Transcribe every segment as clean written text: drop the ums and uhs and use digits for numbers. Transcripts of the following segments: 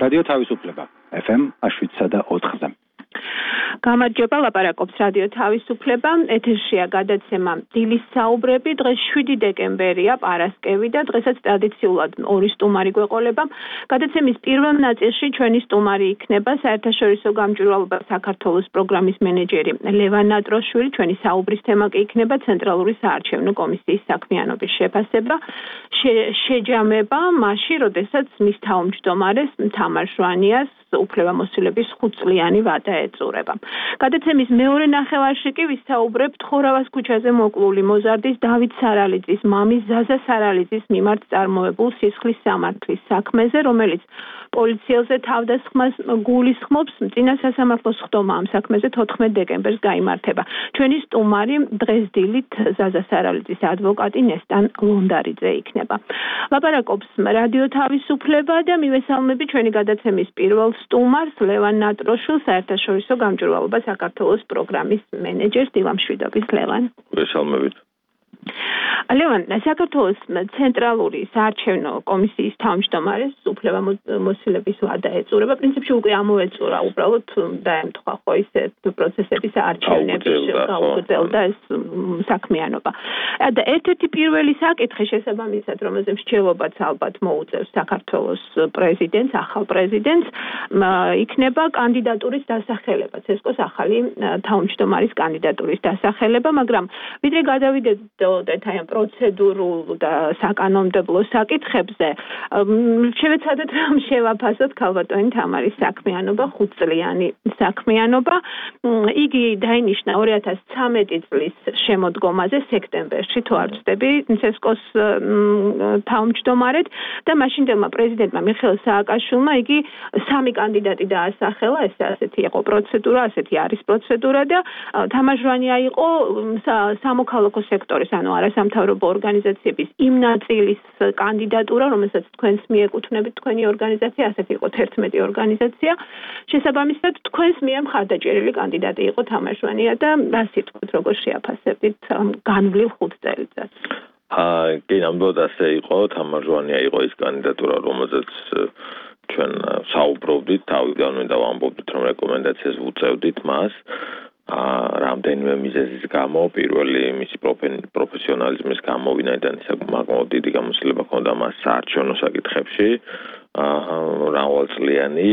რადიო თავისუფლება FM 7.4-ზე. გამარჯობა, ლაპარაკობს რადიო თავისუფლება. ეთერშია გადაცემა დილის საუბრები. დღეს 7 დეკემბერია, პარასკევი და დღესაც ტრადიციულად ორი სტუმარი გვეყოლება. გადაცემის პირველ ნაწილში ჩვენი სტუმარი იქნება საერთაშორისო გამჭვირვალობა საქართველოს პროგრამის მენეჯერი ლევან ნატროშვილი. ჩვენი საუბრის თემა კი იქნება ცენტრალური საარჩევნო კომისიის საქმიანობის შეფასება. შეჯამება მაშინ, როდესაც მის თავმჯდომარეს თამარ შვანიას უფლებამოსილების 5 წლიანი ვადა ეწურება. გადაცემის მეორე ნახევარში კი ვისაუბრებთ ხორავას ქუჩაზე მოკლული მოზარდის დავით სარალიძის მამის ზაზა სარალიძის მიმართ წარმოებულ სისხლის სამართლის საქმეზე, რომელიც პოლიციელზე თავდასხმას გულისხმობს. წინა სასამართლოს ხდომა ამ საქმეზე 14 დეკემბერს გაიმართება. ჩვენი სტუმარი დღეს დილით ზაზა სარალიძის ადვოკატი ნესტან ლონდარიძე იქნება. ლაპარაკობს რადიო თავისუფლება და მივესალმები ჩვენი გადაცემის პირველ სტუმარს ლევან ნატროშვილს, საერთაშორისო გამჭვირვალობა საქართველოს პროგრამის მენეჯერს. დილამშვიდობის, ლევან. მივესალმებით. ლევან, საქართველოს ცენტრალური საარჩევნო კომისიის თავმჯდომარეს უფლებამოსილების ვადა ეწურება. პრინციპში უკვე ამოეწურა, უბრალოდ დაემთხვა ხო ისეთ პროცესების არჩევნების გაუგრძელდა ეს საქმიანობა. და ერთ-ერთი პირველი საკითხი შესაბამისად, რომელზეც მსჯელობაც ალბათ მოუწევს საქართველოს პრეზიდენტს, ახალ პრეზიდენტს, იქნება კანდიდატურის დასახელება, ცესკოს ახალი თავმჯდომარის კანდიდატურის დასახელება, მაგრამ ვიდრე გადავიდეთ აი ამ პროცედურულ და საკანონმდებლო საკითხებზე, შევეცადეთ რომ შევაფასოთ ქალბატონი თამარის საქმიანობა, 5 წლიანი საქმიანობა. იგი დაინიშნა 2013 წლის შემოდგომაზე სექტემბერში, თუ არ ვცდები, ცესკოს თავმჯდომარედ და მაშინდელმა პრეზიდენტმა მიხეილ სააკაშვილმა იგი 3 კანდიდატი დაასახელა. ეს ასეთი იყო პროცედურა, ასეთი არის პროცედურა და თამარ ჟვანია იყო სამოქალაქო სექტორის, ანუ არასამთავრობო ორგანიზაციების იმ ნაწილის კანდიდატურა, რომელსაც თქვენს მიეკუთვნებით თქვენი ორგანიზაცია, ასეთი იყო 11 ორგანიზაცია. შესაბამისად, თქვენს მიერ მხარდაჭერილი კანდიდატი იყო თამარ ჟვანია და ასე თქვით, როგორ შეაფასებთ განვლილ 5 წელიწადს? კი, ნამდვილად ასე იყო. თამარ ჟვანია იყო ის კანდიდატურა, რომელზეც ჩვენ საუბრობდით, თავიდანვე და ვამბობდით, რომ რეკომენდაციას ვუწევდით მას. რამდენიმე მიზეზის გამო, პირველი მისი პროფესიონალიზმის გამო, ვინაიდან საკმაოდ დიდი გამოცდილება ჰქონდა მას საარჩევნო საკითხებში, მრავალწლიანი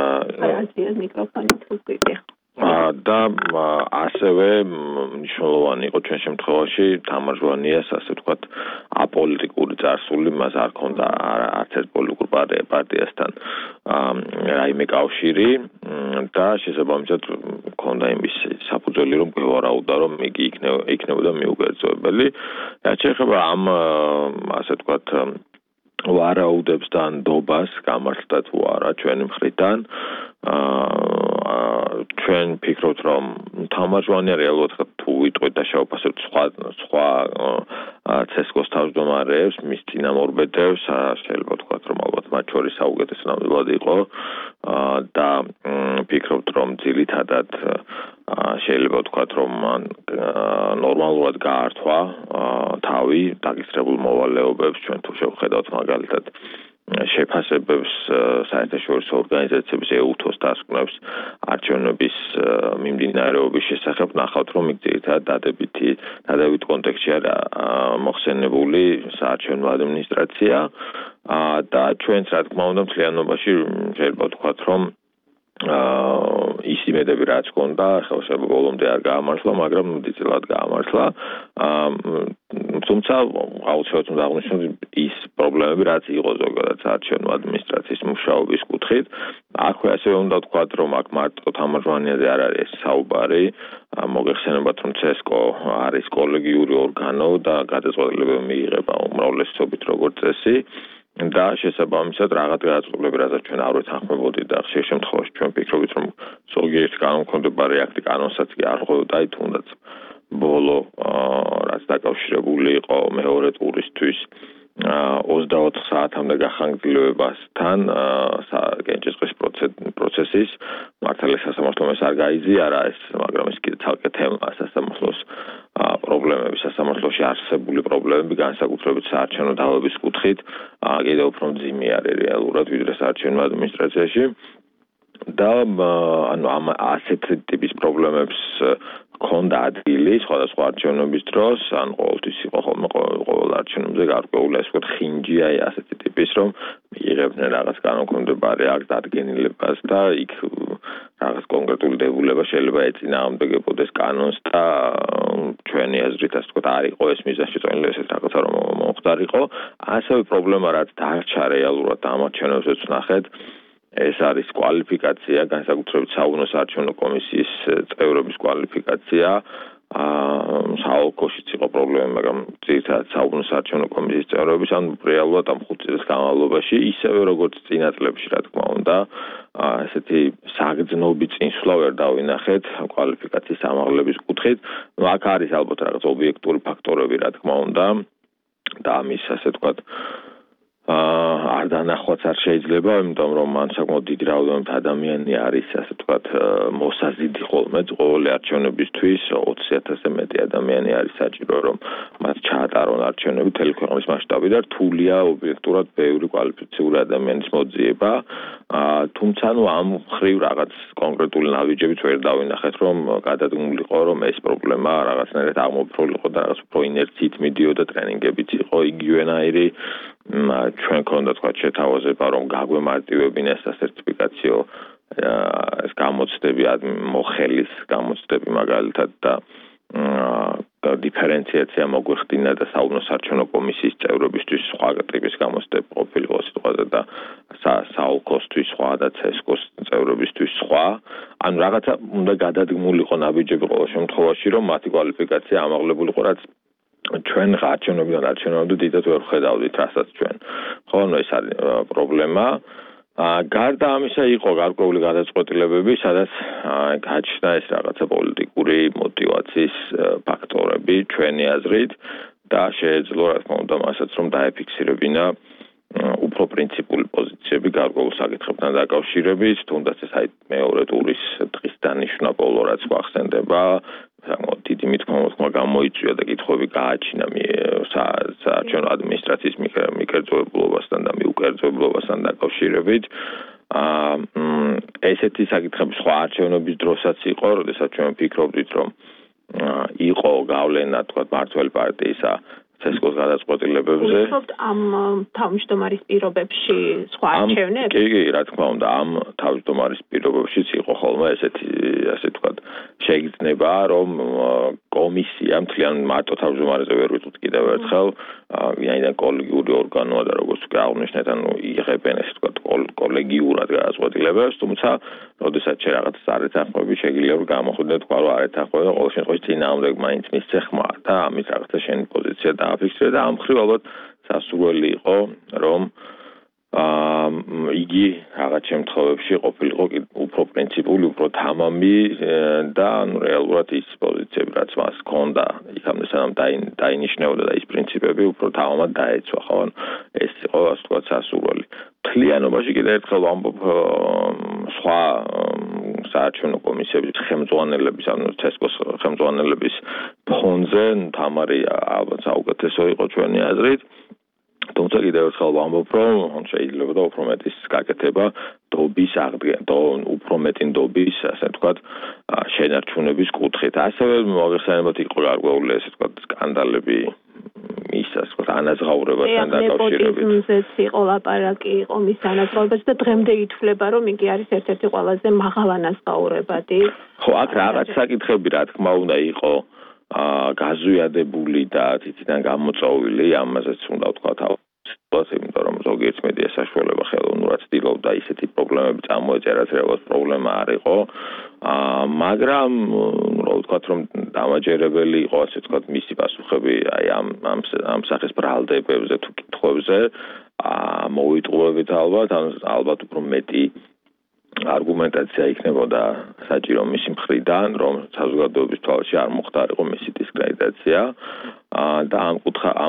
და ასევე მნიშვნელოვანი იყო ჩვენ შემთხვევაში თამარ ჟვანიას, ასე ვთქვათ, აპოლიტიკური წარსული, მას არ ჰქონდა არც ერთ პოლიტიკურ პარტიასთან რაიმე კავშირი და შესაბამისად ჰქონდა იმის საფუძველი, რომ გვევარაუდა, რომ იგი იქნებოდა მიუკერძოებელი. რაც შეეხება ამ, ასე ვთქვათ, ვარაუდებს და ნდობას გამართლდა თუ არა ჩვენი მხრიდან, ჩვენ ფიქრობთ, რომ თამარ ჟვანია რეალურად თუ ვიტყვით და შევაფასებთ სხვა ცესკოს თავმჯდომარებს, მის წინამორბედებს, შეიძლება ვთქვათ, რომ ალბათ მათ შორის საუკეთესო ნამდვილად იყო და ფიქრობთ, რომ ძირითადად შეიძლება ვთქვათ, რომ ნორმალურად გაართვა თავი დაგისრებულ მოვალეობებს, ჩვენ თუ შევხედავთ მაგალითად შეფასებებს საერთაშორისო ორგანიზაციების EUTHOS დასკვნებს არჩევნების მიმდინარეობის შესახებ, ნახავთ, რომ იქ ძირითადად დადებით კონტექსტში არა მოხსენებული საარჩევნო ადმინისტრაცია და ჩვენც რა თქმა უნდა მთლიანობაში შეიძლება ვთქვათ, რომ ის იმედები რაც ჰქონდა, ხელშეება ბოლომდე არ გაამართლა, მაგრამ დიდწილად გაამართლა. თუმცა აუცილებლად უნდა აღნიშნოთ ის პრობლემები, რაც იყო ზოგადად საარჩევნო ადმინისტრაციის მუშაობის კუთხით. აქვე ასევე უნდა ვთქვათ, რომ აქ მარტო თამარ ჟვანიაზე არ არის საუბარი. მოგეხსენებათ, რომ ცესკო არის კოლეგიური ორგანო და გადაწყვეტილებები მიიღება უმრავლესობით როგორც წესი. და შესაბამისად რაღაც გადაწყვეტილებები, რასაც ჩვენ არ ვეთანხმებოდით და ხშირ შემთხვევაში ჩვენ ფიქრობთ, რომ ზოგიერთი კანონქვემდებარე აქტი კანონსაც კი არ ღვევდა, თუნდაც ბოლო რაც დაკავშირებული იყო მეორე ტურისთვის 24 საათამდე გახანგრძლივებასთან კენჭისყრის პროცესის მართალია სასამართლომ ეს არ გაიზიარა ეს, მაგრამ ეს კიდე ცალკე თემაა სასამართლოს პრობლემები სასამართლოში არსებული პრობლემები განსაკუთრებით საარჩევნო დავების კუთხით კიდევ უფრო მძიმე არის რეალურად ვიდრე საარჩევნო ადმინისტრაციაში და ანუ ამ ასეთ ტიპის პრობლემებს ქონდა ადგილი სხვადასხვა არჩევნების დროს ან ყოველთვის იყო ხოლმე ყოველ არჩევნებზე გარკვეული ასე ვთქვათ ხინჯი აი ასეთი ტიპის რომ იღებდნენ რაღაც განმაკვეთებელ აქტ დადგენილებას და იქ რაღაც კონკრეტული დებულება შეიძლება ეწინააღმდეგებოდეს კანონს და ჩვენი აზრით ასე ვთქვათ არ იყო ეს მიზანშეწონილი ესეთ რაღაცა რომ მომხდარიყო ასევე პრობლემა რაც დარჩა რეალურად ამ არჩევნებზეც ვნახეთ ეს არის კვალიფიკაცია განსაკუთრებით საუნო საარჩევნო კომისიის წევრების კვალიფიკაცია საოლქოშიც იყო პრობლემა მაგრამ ძირითადად საუნო საარჩევნო კომისიის წევრების ან რეალურად ამ 5 წლის განმავლობაში ისევე როგორც წინა წლებში რა თქმა უნდა ესეთი საგრძნობი წინსვლა ვერ დავინახეთ კვალიფიკაციის ამაღლების კუთხით ნუ აქ არის ალბათ რაღაც ობიექტური ფაქტორები რა თქმა უნდა და ამის ასე ვთქვათ არ დანახვაც არ შეიძლება, იმიტომ რომ მან საკმაოდ დიდი რაოდენობით ადამიანი არის, ასე ვთქვათ, მოსაზიდი ხოლმე ყოველი არჩევნებისთვის 20,000-ზე მეტი ადამიანი არის საჭირო, რომ მათ ჩაატარონ არჩევნები მთელი ქვეყნის მასშტაბით და რთულია ობიექტურად ბევრი კვალიფიციური ადამიანის მოძიება. თუმცა ნუ ამ ხრივ რაღაც კონკრეტული ნაბიჯებიც ვერ დავინახეთ, რომ გადადგმულიყო, რომ ეს პრობლემა რაღაცნაირად აღმოფროლიყო და რაღაც უფრო ინერციით მიდიოდა ტრენინგებიც იყო იგივენაირი ჩვენ ქონდა თქვა შეთავაზება რომ გაგვემარტივებინეს სასერტიფიკაციო ეს გამოცდები მოხელის გამოცდები მაგალითად და დიფერენციაცია მოგვიხდინა და საუნო საარჩევნო კომისიის წევრებისთვის სხვა ტიპის გამოცდები ყოფილიყო სიტყვაზე და საოლქოსთვის სხვა და ცესკოს წევრებისთვის სხვა ანუ რაღაცა უნდა გადადგმულიყო ნაბიჯები ყოველ შემთხვევაში რომ მათი კვალიფიკაცია ამაღლებულიყო რაც ჩვენ არჩევნებიდან არჩევნებამდე დიდად ვერ ხედავდით რასაც ჩვენ. ხო, ნუ ეს არის პრობლემა. გარდა ამისა იყო გარკვეული გადაწყვეტილებები, სადაც გაჩნდა ეს რაღაცა პოლიტიკური мотиваციის ფაქტორები ჩვენი აზრით და შეეძლო რა თქმა უნდა მასაც რომ დაეფიქსირებინა უფრო პრინციპული პოზიციები გარკვეულ საკითხებთან დაკავშირებით, თუნდაც ეს აი მეორე ტურის დღის დანიშვნა ბოლო რაც გვახსენდება დიდი მithomokma გამოიწვია და კითხვები გააჩინა საარჩევნო ადმინისტრაციის მიკერძოებლობასთან და მიუკერძოებლობასთან დაკავშირებით. ესეთი საკითხები სხვა არჩევნების დროსაც იყო, როდესაც ჩვენ ვფიქრობდით, რომ იყო გავლენა, თქვა მართველი პარტიისა ცესკოს გადაწყვეტილებებზე. ვფიქრობთ ამ თავმჯდომარის პირობებში სხვა არჩევნები? კი, რა თქმა უნდა, ამ თავმჯდომარის პირობებშიც იყო ხოლმე ესეთი, ასე ვთქვათ, შეგრძნება, რომ კომისია მთლიან მარტო თავმჯდომარეზე ვერ ვიტყვით კიდევ ერთხელ, ვინაიდან კოლეგიური ორგანოა და როგორც კი აღნიშნეთ, ანუ იღებენ ესე ვთქვათ, კოლეგიურად გადაწყვეტილებებს, თუმცა, როდესაც რაღაც არ ეთანხმები, შეგიძლია რომ გამოხდეთ, თქვა რომ არ ეთანხმება, ყოველ შემთხვევაში წინააღმდეგ მაინც მისცე ხმა და ამით რაღაცა შენი პოზიცია დააფიქსირე და ამ ხრივ ალბათ სასურველი იყო, რომ იგი რაღაც შემთხვევებში ყოფილიყო უფრო პრინციპული, უფრო თამამი და ანუ რეალურად ის პოზიციები, რაც მას ჰქონდა, იქამდე სანამ დაინიშნებოდა და ის პრინციპები უფრო თამამად დაეცვა, ხო? ეს იყო ასე ვთქვათ სასურველი. მთლიანობაში კიდევ ერთხელ ვამბობ სხვა საარჩევნო კომისიების ხელმძღვანელების, ანუ ცესკოს ხელმძღვანელების ფონზე თამარი ალბათ საუკეთესო იყო ჩვენი აზრით. თუმცა კიდევ ერთხელ ვამბობ, რომ შეიძლება და უფრო მეტის გაკეთება დობის აღდგენა, უფრო მეტი დობის, ასე ვთქვათ, შენარჩუნების კუთხით. ასევე მოახსენებათ იყო გარკვეული, ესე ვთქვათ, სკანდალები ისას ვთქვათ, ანაზღაურებასთან დაკავშირებით. ნეპოტიზმზეც იყო ლაპარაკი, იყო მის ანაზღაურებაზე და დღემდე ითვლება, რომ იგი არის ერთ-ერთი ყველაზე მაღალ ანაზღაურებადი. ხო, აქ რაღაც საკითხები, რა თქმა უნდა, იყო გაზვიადებული და თითიდან გამოწვეული, ამაზეც უნდა ვთქვათ, იმიტომ რომ ზოგიერთ მედია საშუალება ხელოვნურად ცდილობდა ისეთი პრობლემები წამოეწერათ, რეალურად პრობლემა არ იყო. მაგრამ რა ვთქვათ, რომ დამაჯერებელი იყო, ასე ვთქვათ, მისი პასუხები აი ამ სახის ბრალდებებზე თუ კითხვებზე, მოვიტყუებით ალბათ უფრო მეტი არგუმენტაცია იქნებოდა საჭირო მისი მხრიდან, რომ საზოგადოების თვალში არ მოხდარიყო მისი დისკრედიტაცია და ამ კუთხით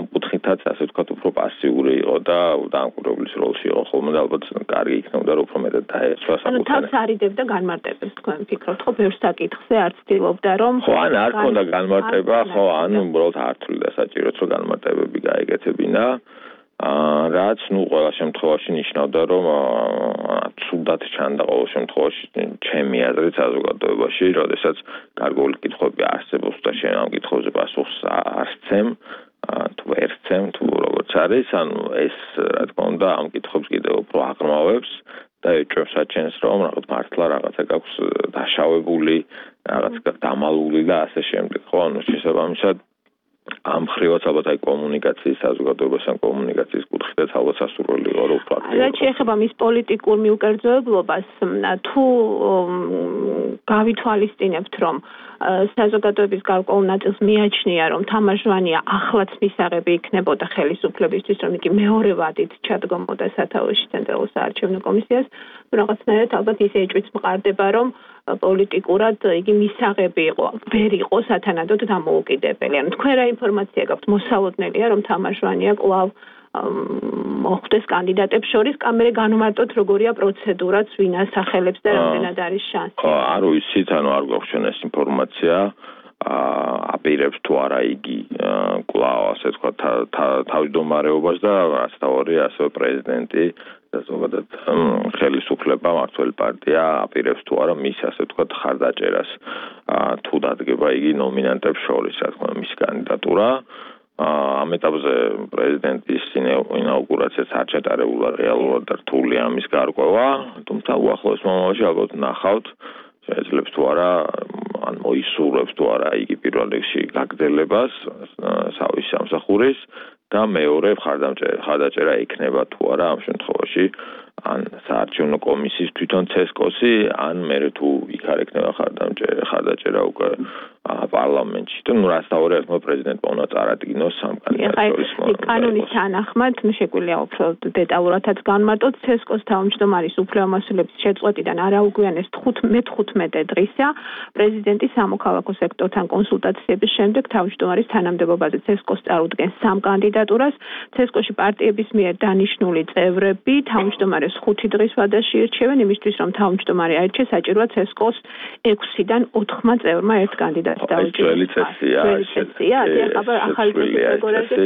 მაგალითად, ასე ვთქვათ, უფრო პასიური იყო და დამკვირვებლის როლში იყო ხოლმე და ალბათ კარგი იქნებოდა უფრო მეტად დაეცვა საკუთარი. ანუ თავს არიდებდა განმარტებებს, თქვენ ფიქრობთ, ხო, ბევრ საკითხზე არ ცდილობდა, რომ ხო, არ ქონდა განმარტება, ხო, უბრალოდ არ თვლიდა საჭიროც, რომ განმარტებები გაეკეთებინა. რაც ყველა შემთხვევაში ნიშნავდა, რომ ცუდად ჩანდა ყოველ შემთხვევაში ჩემი აზრით საზოგადოებაში, როდესაც გარკვეული კითხვები არსებობს და შენ ამ კითხვებზე პასუხს არ სცემ, თუ ვერ სცემ, თუ როგორც არის, ანუ ეს რა თქმა უნდა ამ კითხვებს კიდევ უფრო აღრმავებს და ეჭვებს საჩენს, რომ რაღაც მართლა რაღაცა გაქვს დაშავებული, რაღაც დამალული და ასე შემდეგ. ხო, ანუ შესაბამისად ამ ხრივაც ალბათ აი კომუნიკაციის საზოგადოებასთან კომუნიკაციის კუთხითაც ალბათ სასურველი იყო რომ პრაქტიკულად. რაც შეეხება მის პოლიტიკურ მიუკერძოებლობას, თუ გავითვალისწინებთ, რომ საზოგადოების გარკვეულ ნაწილს მიაჩნია, რომ თამაშვანია ახლაც მისაღები იქნებოდა ხელისუფლებისთვის, რომ იგი მეორე ვადით ჩადგომოდა სათავეში ცენტრალურ საარჩევნო კომისიას, რაღაცნაირად ალბათ ის ეჭვიც მყარდება, რომ პოლიტიკურად იგი მისაღები იყო, ვერ იყო სათანადოდ დამოუკიდებელი. ანუ თქვენ რა ინფორმაცია გაქვთ? მოსალოდნელია, რომ თამაშვანია კვლავ მოხდეს კანდიდატებს შორის, კამერე განმარტოთ როგორია პროცედურაც, ვინ ასახელებს და რამდენად არის შანსი. არ ვიცით, ანუ არ გვაქვს ჩვენ ეს ინფორმაცია. აპირებს თუ არა იგი კვლავ ასე ვთქვათ თავმჯდომარეობას და რაც თავი ასევე პრეზიდენტი და ზოგადად ხელისუფლება მართველი პარტია აპირებს თუ არა მის ასე ვთქვათ ხარდაჭერას თუ დადგება იგი ნომინანტებს შორის რა თქმა უნდა მის კანდიდატურა ამ ეტაპზე პრეზიდენტის ინაუგურაციაც არ ჩატარებულა რეალურად და რთული ამის გარკვევა თუმცა უახლოეს მომავალში ალბათ ნახავთ შეიძლება თუ არა ან მოისურვებს თუ არა იგი პირველ რიგში გაგრძელებას სავის სამსახურის და მეორე ხარდაჭერა იქნება თუ არა ამ შემთხვევაში ან საარჩევნო კომისიის თვითონ ცესკოსი ან მერე თუ იქ არ ექნება ხარდაჭერა უკვე პარლამენტში და ნუ რაც თავი ერთმა პრეზიდენტმა უნდა წარადგინოს სამ კანდიდატურის კანონის თანახმად შეგვიძლია უფრო დეტალურადაც განმარტოთ ცესკოს თავმჯდომარის უფლებამოსილების შეწყვეტიდან არაუგვიანეს 15 დღისა პრეზიდენტი სამოქალაქო სექტორთან კონსულტაციების შემდეგ თავმჯდომარის თანამდებობაზე ცესკოს წარუდგენს სამ კანდიდატურას ცესკოში პარტიების მიერ დანიშნული წევრები თავმჯდომარეს 5 დღის ვადაში ირჩევენ იმისთვის რომ თავმჯდომარე აირჩეს საჭიროა ცესკოს 6-დან 4 წევრმა ერთ კანდიდატს ძველი წესია, ახალი წესი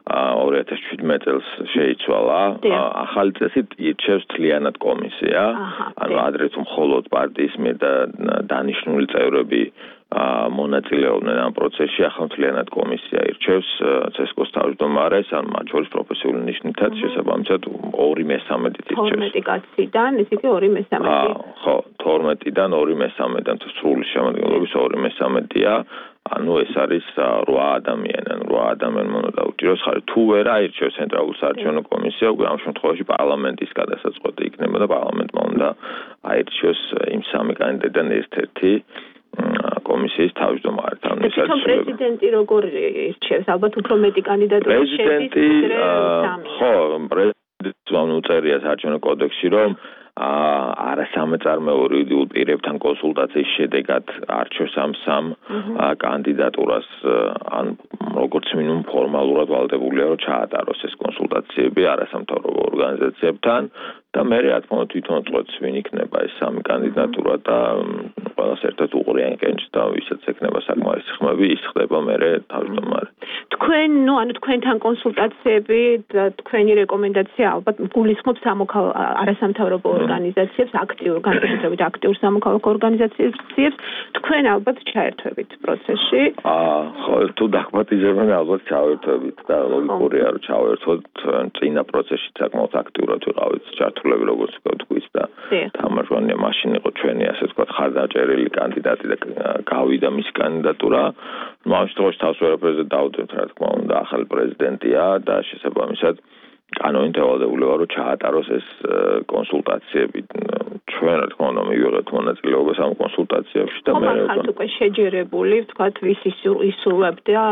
2017 წელს შეიცვალა. ახალი წესი ირჩევს თლიანად კომისია. ანუ ადრე თუ მხოლოდ პარტიის მიერ დანიშნული წევრები მონაწილეობდნენ ამ პროცესში, ახლა მთლიანად კომისია ირჩევს ცესკოს თავმჯდომარეს, ან მათ შორის პროფესიული ნიშნითაც შესაბამისად 2/3-ით ირჩევს. 12 კაციდან, ეს იგი 2/3. ხო, 12-დან 2/3-დან თუ სრული შემადგენლობის 2/3-ია. ანუ ეს არის 8 ადამიანი, ანუ 8 ადამიანმა უნდა დაუჭიროს ხარი. თუ ვერ აირჩევს ცენტრალურ საარჩევნო კომისია, უკვე ამ შემთხვევაში პარლამენტის გადასაწყვეტი იქნება და პარლამენტმა უნდა აირჩიოს იმ სამი კანდიდატიდან ერთ-ერთი კომისიის თავმჯდომარე. თვითონ პრეზიდენტი როგორ ირჩევს? ალბათ უფრო მეტი კანდიდატურა შედის. პრეზიდენტი ხო, პრეზიდენტმა უწერია საარჩევნო კოდექსში, რომ არასამეწარმეო იურიდიულ პირებთან კონსულტაციის შედეგად არჩევს ამ სამ კანდიდატურას ან როგორც მინიმუმ ფორმალურად ვალდებულია რომ ჩაატაროს ეს კონსულტაციები არასამთავრობო ორგანიზაციებთან და მე რა თქმა უნდა თვითონ წყვეტს ვინ იქნება ეს სამი კანდიდატურა და ყველას ერთად უყურიან კენჭს და ვისაც ექნება საკმარისი ხმები ის ხდება მე თავმჯდომარე. თქვენ თქვენთან კონსულტაციები და თქვენი რეკომენდაცია ალბათ გულისხმობს არასამთავრობო ორგანიზაციებს, აქტიურ სამოქალაქო ორგანიზაციებს, თქვენ ალბათ ჩაერთვებით პროცესში. ხო, თუ დაგმატიზებენ ალბათ ჩავერთვებით და ლოგიკურია რომ ჩავერთვოთ წინა პროცესში საკმაოდ აქტიურად ვიყავით ჩართულები როგორც თქვით და თამაშვანია მაშინ იყო ჩვენი ასე ვთქვათ ხარდაჭერილი კანდიდატი და გავიდა მის კანდიდატურა. ნუ ამ შემთხვევაში თავს ვერაფერზე დავდებთ რა თქმა უნდა ახალი პრეზიდენტია და შესაბამისად კანონით ევალდებულება რომ ჩაატაროს ეს კონსულტაციები ჩვენ რა თქმა უნდა მივიღეთ მონაწილეობას ამ კონსულტაციებში და მე ხალხს უკვე შეჯერებული ვთქვათ ვის ისურვებდა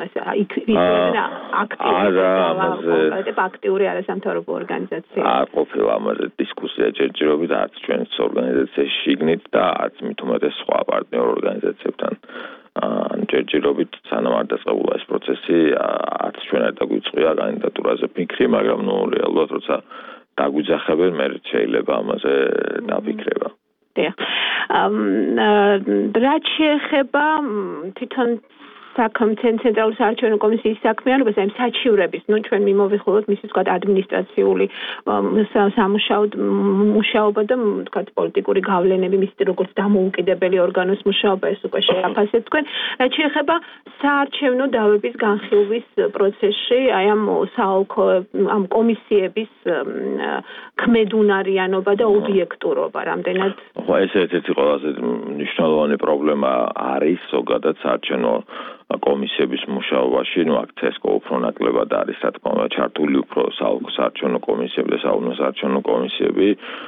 აქტიური არასამთავრობო ორგანიზაცია არ ყოფილა ამაზე დისკუსია ჯერჯერობით არც ჩვენს ორგანიზაციაში შიგნით და არც მით უმეტეს სხვა პარტნიორ ორგანიზაციებთან ჯერჯერობით სანამ არ დაწყებულა ეს პროცესი არც ჩვენ არ დაგვიწყვია კანდიდატურაზე ფიქრი, მაგრამ რეალურად როცა დაგვიძახებენ, მე შეიძლება ამაზე დაფიქრება. დიახ. რაც შეეხება თვითონ ცენტრალური საარჩევნო კომისიის საქმიანობას, აი საჩივრების, ჩვენ მიმოვიხილოთ მისი თქვა ადმინისტრაციული მუშაობა და თქვა პოლიტიკური გავლენები, მისი როგორც დამოუკიდებელი ორგანოს მუშაობა, ეს უკვე შეაფასეთ თქვენ. რაც შეეხება საარჩევნო დავების განხილვის პროცესში, აი ამ კომისიების ქმედუნარიანობა და ობიექტურობა, რამდენად ეს ერთ-ერთი ყველაზე მნიშვნელოვანი პრობლემა არის ზოგადად საარჩევნო კომისიების მუშაობაში, აქ CESCO უფრო ნაკლებად არის, რა თქმა უნდა, ჩართული უფრო საარჩევნო კომისიები და საუნო საარჩევნო კომისიები,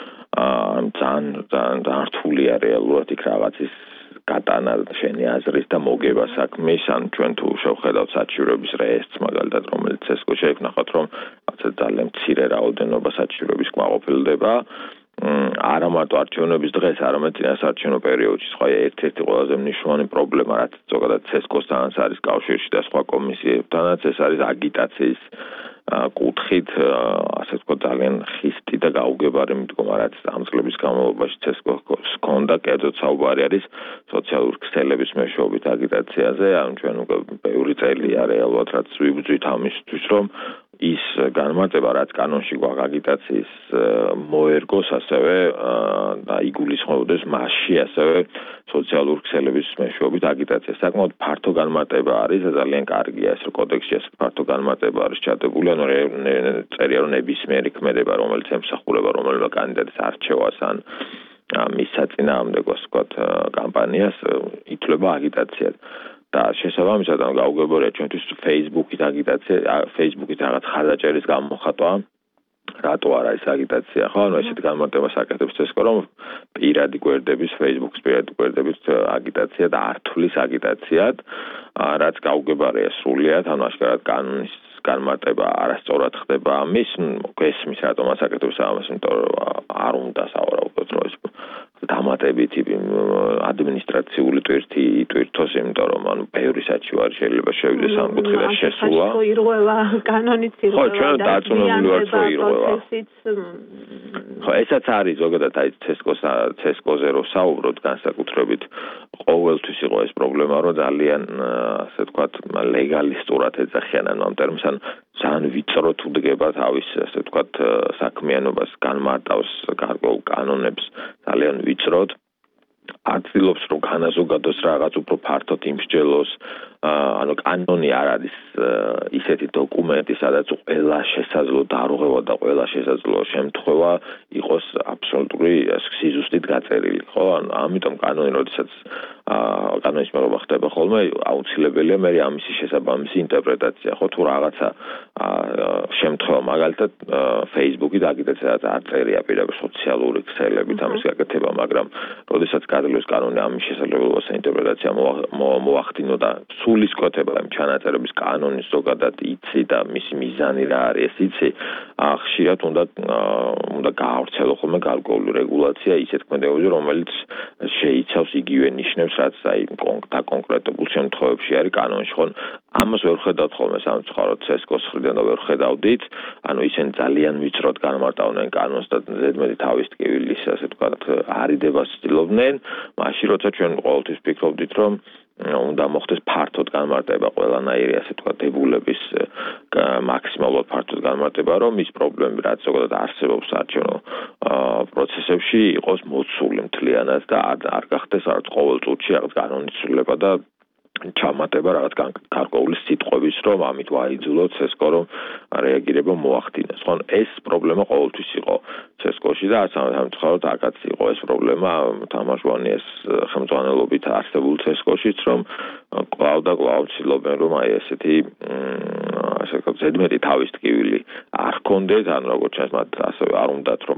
ძალიან რთულია რეალურად იქ რაღაცის გატანა შენი აზრის და მოგება საქმის, ან ჩვენ თუ შევხედავთ საჩივრების რეესტრს, მაგალითად, რომელიც CESCO-ში ვნახოთ, რომ ძალიან მცირე რაოდენობა საჩივრების კმაყოფილდება. არა მარტო არჩევნების დღეს, არამედ წინასაარჩევნო პერიოდში. სხვა ერთ-ერთი ყველაზე მნიშვნელოვანი პრობლემა, რაც ზოგადად CESCO-სთანაც არის კავშირში და სხვა კომისიებთანაც, ეს არის აგიტაციის კუთხით, ასე ვთქვათ, ძალიან ხისტი და გაუგებარი მიდგომა, რაც ამ წლების განმავლობაში CESCO-ს ჰქონდა, კერძოდ საუბარი არის სოციალური ქსელების მეშვეობით აგიტაციაზე. ჩვენ უკვე ბევრი წელია რეალურად რაც ვიბრძვით ამისთვის, რომ ის განმარტება, რაც კანონში გვაქვს აგიტაციის მოერგოს, ასევე და იგულისხმებოდეს მასში, ასევე სოციალური ქსელების მეშვეობით აგიტაცია. საკმაოდ ფართო განმარტება არის და ძალიან კარგია ეს კოდექსში ეს ფართო განმარტება არის ჩადებული, წერია რომ ნებისმიერი ქმედება, რომელიც ემსახურება რომელიმე კანდიდატის არჩევას ან მის საწინააღმდეგოს ვთქვათ კამპანიას, ითვლება აგიტაციად. და შესაბამისად გაუგებარია ჩვენთვის Facebook-ით აგიტაცია, Facebook-ით რაღაც ხარდაჭერის გამოხატვა. რატო არ არის აგიტაცია, ხო? ესეთი განმარტებას აკეთებს CESCO, რომ პირადი გვერდების, Facebook-ის პირადი გვერდების აგიტაცია და არ თვლის აგიტაციად, რაც გაუგებარია სრულიად, ашკარად კანონის განმარტება არასწორად ხდება ამის, გესმის რატომ აკეთებს ამას, იმიტომ რომ არ უნდა სავარაუდოდ რომ ეს დამატებითი ადმინისტრაციული ტვირთოს, იმიტომ რომ ბევრი საჩივარი შეიძლება შევიდეს ამ კუთხიდან შესულა. ირღვევა, კანონიც ირღვევა. ხო, ჩვენ დარწმუნებული ვართ, რომ ირღვევა. ხო, ესაც არის ზოგადად აი CESCO-ზე რო საუბრობთ განსაკუთრებით ყოველთვის იყო ეს პრობლემა, რომ ძალიან ასე ვთქვათ, ლეგალისტურად ეძახიან ამ ტერმს, ან ძალიან ვიწროდ უდგება თავის ასე ვთქვათ საქმიანობას, განმარტავს გარკვეულ კანონებს ძალიან ვიწროდ. აცილობს რომ განაზოგადოს რაღაც უფრო ფართოდ იმსჯელოს, კანონი არ არის ისეთი დოკუმენტი, სადაც ყველა შესაძლო დარღვევა და ყველა შესაძლო შემთხვევა იყოს აბსოლუტური სიზუსტით გაწერილი, ხო? ამიტომ კანონი, როდესაც კანონის მიღება ხდება ხოლმე, აუცილებელია მე ამისი შესაბამისი ინტერპრეტაცია, ხო? თუ რაღაცა შემთხვევა, მაგალითად, Facebook-ით აგიტაციაც არ წერია პირდაპირ სოციალური ქსელებით ამის გაკეთება, მაგრამ როდესაც გადაძლევს კანონი ამის შესაძლებლობას ინტერპრეტაცია მოახდინო და სულისკვეთება იმ ჩანაწერების კანონის ზოგადად იცი და მისი მიზანი რა არის, იცი, ხშირად უნდა გაავრცელო ხოლმე გარკვეული რეგულაცია ისეთ ქმედებებზე, რომელიც შეიცავს იგივე ნიშნებს, რაც აი კონკრეტულ შემთხვევებში არის კანონში, ხო? ამას ვერ ხედავთ ხოლმე სამწუხაროდ CESCO-s მხრიდან და ვერ ხედავდით, ისინი ძალიან ვიწროდ განმარტავდნენ კანონს და ზედმეტი თავის ტკივილის, ასე ვთქვათ, არიდებას ცდილობდნენ, მაშინ როცა ჩვენ ყოველთვის ფიქრობდით, რომ უნდა მოხდეს ფართოდ განმარტება ყველანაირი, ასე ვთქვათ, დებულების მაქსიმალურად ფართოდ განმარტება, რომ ის პრობლემები, რაც ზოგადად არსებობს საარჩევნო პროცესებში, იყოს მოცული მთლიანად და არ გახდეს არც ყოველ წუთში რაღაც კანონის ცვლილება და ჩამატება რაღაც გარკვეული სიტყვების, რომ ამით ვაიძულოთ CESCO, რომ რეაგირება მოახდინოს. ხო, ეს პრობლემა ყოველთვის იყო CESCO-ში და სამწუხაროდ აქაც იყო ეს პრობლემა თამაშვანიეს ხელმძღვანელობით არსებულ CESCO-შიც, რომ კვლავ და კვლავ ცდილობენ, რომ აი ესეთი ასე ვთქვათ, ზედმეტი თავის ტკივილი არ ჰქონდეთ, ან როგორც ჩანს, მათ ასევე არ უნდათ, რომ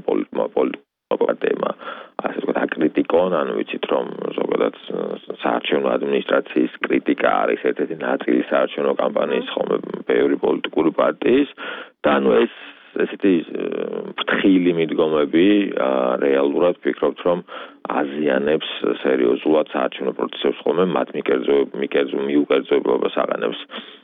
პოლიტიკა ასე ვთქვათ, აკრიტიკონ, ანუ ვიცით, რომ ზოგადად საარჩევნო ადმინისტრაციის კრიტიკა არის ერთ-ერთი ნაწილი საარჩევნო კამპანიის ხოლმე ბევრი პოლიტიკური პარტიის და ეს ესეთი ფრთხილი მიდგომები რეალურად ვფიქრობთ, რომ აზიანებს სერიოზულად საარჩევნო პროცესებს ხოლმე მათ მიუკერძოებობას აყენებს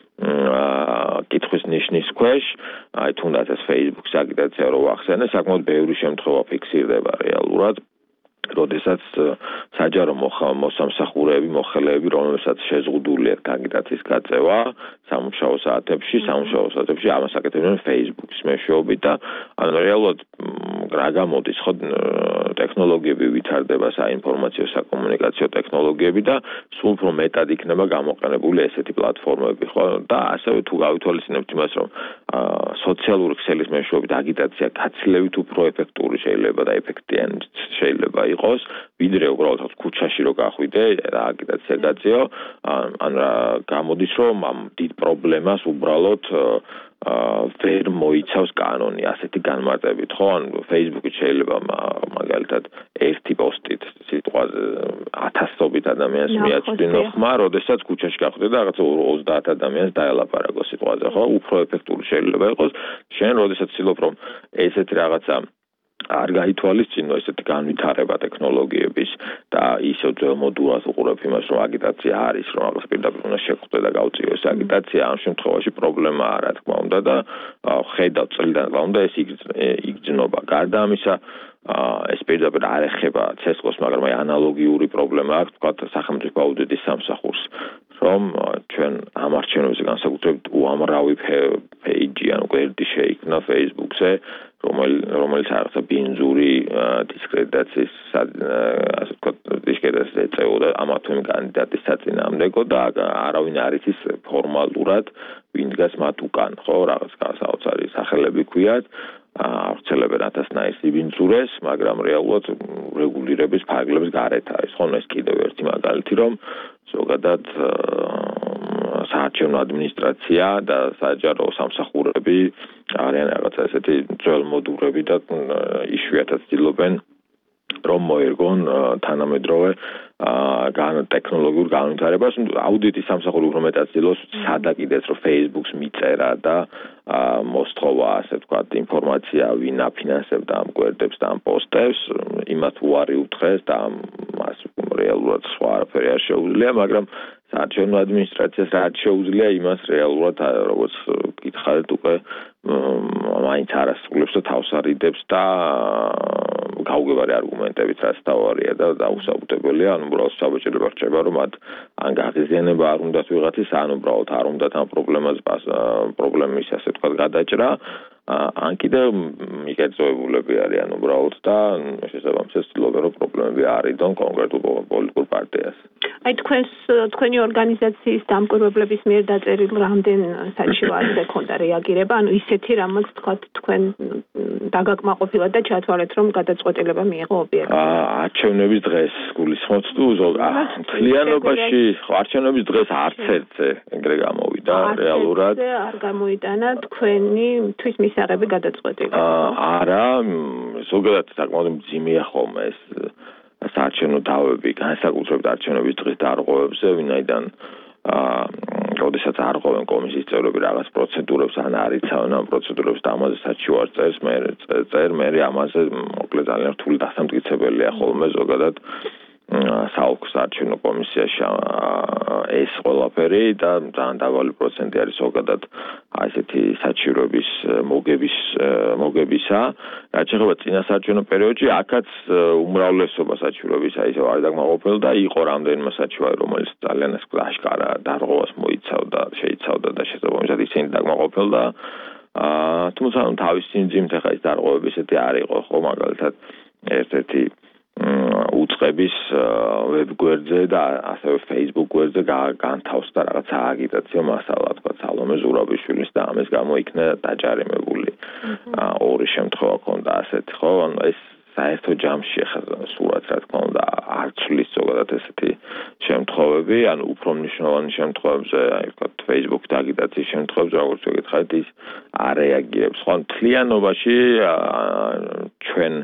კითხვის ნიშნის ქვეშ, აი თუნდაც ეს Facebook-ის აგიტაცია რო ახსენე, საკმაოდ ბევრი შემთხვევა ფიქსირდება რეალურად, როდესაც საჯარო მოსამსახურეები, მოხელეები, რომელსაც შეზღუდული აქვს აგიტაციის გაწევა, სამუშაო საათებში ამას აკეთებენ Facebook-ის მეშვეობით და ანუ რეალურად რა გამოდის ხო ტექნოლოგიები ვითარდება, საინფორმაციო საკომუნიკაციო ტექნოლოგიები და სულ უფრო მეტად იქნება გამოყენებული ესეთი პლატფორმები, ხო? და ასევე თუ გავითვალისწინებთ იმას, რომ სოციალური ქსელის მეშვეობით აგიტაცია გაცილებით უფრო ეფექტური შეიძლება და ეფექტიანი შეიძლება იყოს, ვიდრე უბრალოდ ქუჩაში რო გახვიდე და აგიტაცია გაწიო, ან გამოდის, რომ ამ დიდ პრობლემას უბრალოდ ვერ მოიცავს კანონი ასეთი განმარტებით, ხო? ან Facebook-ით შეიძლება მაგალითად ერთი პოსტით სიტყვაზე 1000-ობით ადამიანს მიაწვდინო ხმა, როდესაც ქუჩაში გახვიდე და რაღაცა 30 ადამიანს დაელაპარაკო სიტყვაზე, ხო? უფრო ეფექტური შეიძლება იყოს. შენ როდესაც ცდილობ, რომ ესეთი რაღაცა არ გაითვალისწინო ესეთი განვითარება ტექნოლოგიების და ისევ ძველმოდულად უყურებ იმას, რომ აგიტაცია არის, რომ რაღაც პირდაპირ უნდა შეხვდე და გავწიო ეს აგიტაცია, ამ შემთხვევაში პრობლემა არა, თქმა უნდა და ხედავ წლიდან თქმა უნდა ეს იგრძნობა. გარდა ამისა, ეს პირდაპირ არ ეხება CSGO-ს, მაგრამ აი ანალოგიური პრობლემა აქვს, თქვათ სახელმწიფო აუდიტის სამსახურს, რომ ჩვენ ამ არჩევნებზე განსაკუთრებით უამრავი პეიჯი ან გვერდი შეიქმნა Facebook-ზე, რომელიც რაღაცა ბინძური დისკრედიტაციის ასე ვთქვათ დისკრედიტაციას ეწეოდა ამა თუ იმ კანდიდატის საწინააღმდეგო და არავინ არ იცის ფორმალურად ვინ დგას მათ უკან, ხო, რაღაც საოცარი სახელები ქვიათ, აღწელებენ ათასნაირ ბინძურეს, მაგრამ რეალურად რეგულირების ფარგლებს გარეთ არის. ხო, ეს კიდევ ერთი მაგალითი, რომ ზოგადად საარჩევნო ადმინისტრაცია და საჯარო სამსახურები არიან რაღაცა ესეთი ძველმოდურები და იშვიათად ცდილობენ რომ მოერგონ თანამედროვე ტექნოლოგიურ განვითარებას. აუდიტის სამსახური უფრო მეტად ცდილობს სადაკიდეს, რომ Facebook-ს მიწერა და მოსთხოვა, ასე ვთქვათ, ინფორმაცია, ვინ აფინანსებდა ამ გვერდებს და ამ პოსტებს, იმათ უარი უთხრეს და მას რეალურად სხვა არაფერი არ შეუძლია, მაგრამ საარჩევნო ადმინისტრაციას რაც შეუძლია, იმას რეალურად როგორც გითხარით უკვე მაინც არასრულებს და თავს არიდებს და გაუგებარი არგუმენტებით რაც თავარია და დაუსაბუთებელია, ანუ უბრალოდ საბჭოება რჩება, რომ ან გაღიზიანება არ უნდათ ვიღაცის, ან უბრალოდ არ უნდათ ამ პრობლემის ასე ვთქვათ გადაჭრა, ან კიდევ მიკერძოებულები არიან უბრალოდ და შესაბამისად ცდილობენ, რომ პრობლემები არ იდონ კონკრეტულ პოლიტიკურ პარტიას. აი თქვენი ორგანიზაციის დამკვირვებლების მიერ დაწერილ რამდენ საჩივარზე ქონდა რეაგირება, ანუ ისეთი რამაც თქვათ თქვენ დაგაკმაყოფილეთ და ჩათვალეთ, რომ გადაწყვეტილება მიიღო ობიექტი. არჩევნების დღეს გულისხმობთ თუ მთლიანობაში არჩევნების დღეს არც ერთზე ეგრე გამოვიდა რეალურად. არ გამოიტანა თქვენი თვის მისაღები გადაწყვეტილება. არა, ზოგადად საკმაოდ მძიმეა ხოლმე ეს საარჩევნო დავები, განსაკუთრებით არჩევნების დღის დარღვევებზე, ვინაიდან როდესაც არღვევენ კომისიის წევრები რაღაც პროცედურებს ან არიცავენ ამ პროცედურებს და ამაზე საჩივარს წერს, მე ამაზე მოკლედ ძალიან რთული დასამტკიცებელია ხოლმე ზოგადად საოლქო საარჩევნო კომისიაში ეს ყველაფერი და ძალიან დაბალი პროცენტი არის ზოგადად ესეთი საჩივრების მოგებისა. რაც შეეხება წინა საარჩევნო პერიოდში, აქაც უმრავლესობა საჩივრებისა ისევ არ დაკმაყოფილდა და იყო რამდენიმე საჩივარი, რომელიც ძალიან აშკარა დარღვევას შეიცავდა და შესაბამისად ისინი დაკმაყოფილდა. თუმცა თავისი ძიმთ ახლა ეს დარღვევები ესეთი არ იყო, ხო, მაგალითად ერთ-ერთი უწყების ვებ გვერდზე და ასევე Facebook გვერდზე განთავსდა რაღაცა აგიტაციო მასალა, თქვა სალომე ზურაბიშვილის და ამის გამო იქნა დაჯარიმებული. ორი შემთხვევა ქონდა ასეთი, ხო? ანუ ეს საერთო ჯამში ახლა სურათს რა თქმა უნდა არ ცვლის ზოგადად ესეთი შემთხვევები, ანუ უფრო მნიშვნელოვანი შემთხვევებზე, აი ვთქვათ Facebook-ით აგიტაციის შემთხვევებზე, როგორც ვეკითხეთ, ის არ რეაგირებს. ხო, მთლიანობაში ჩვენ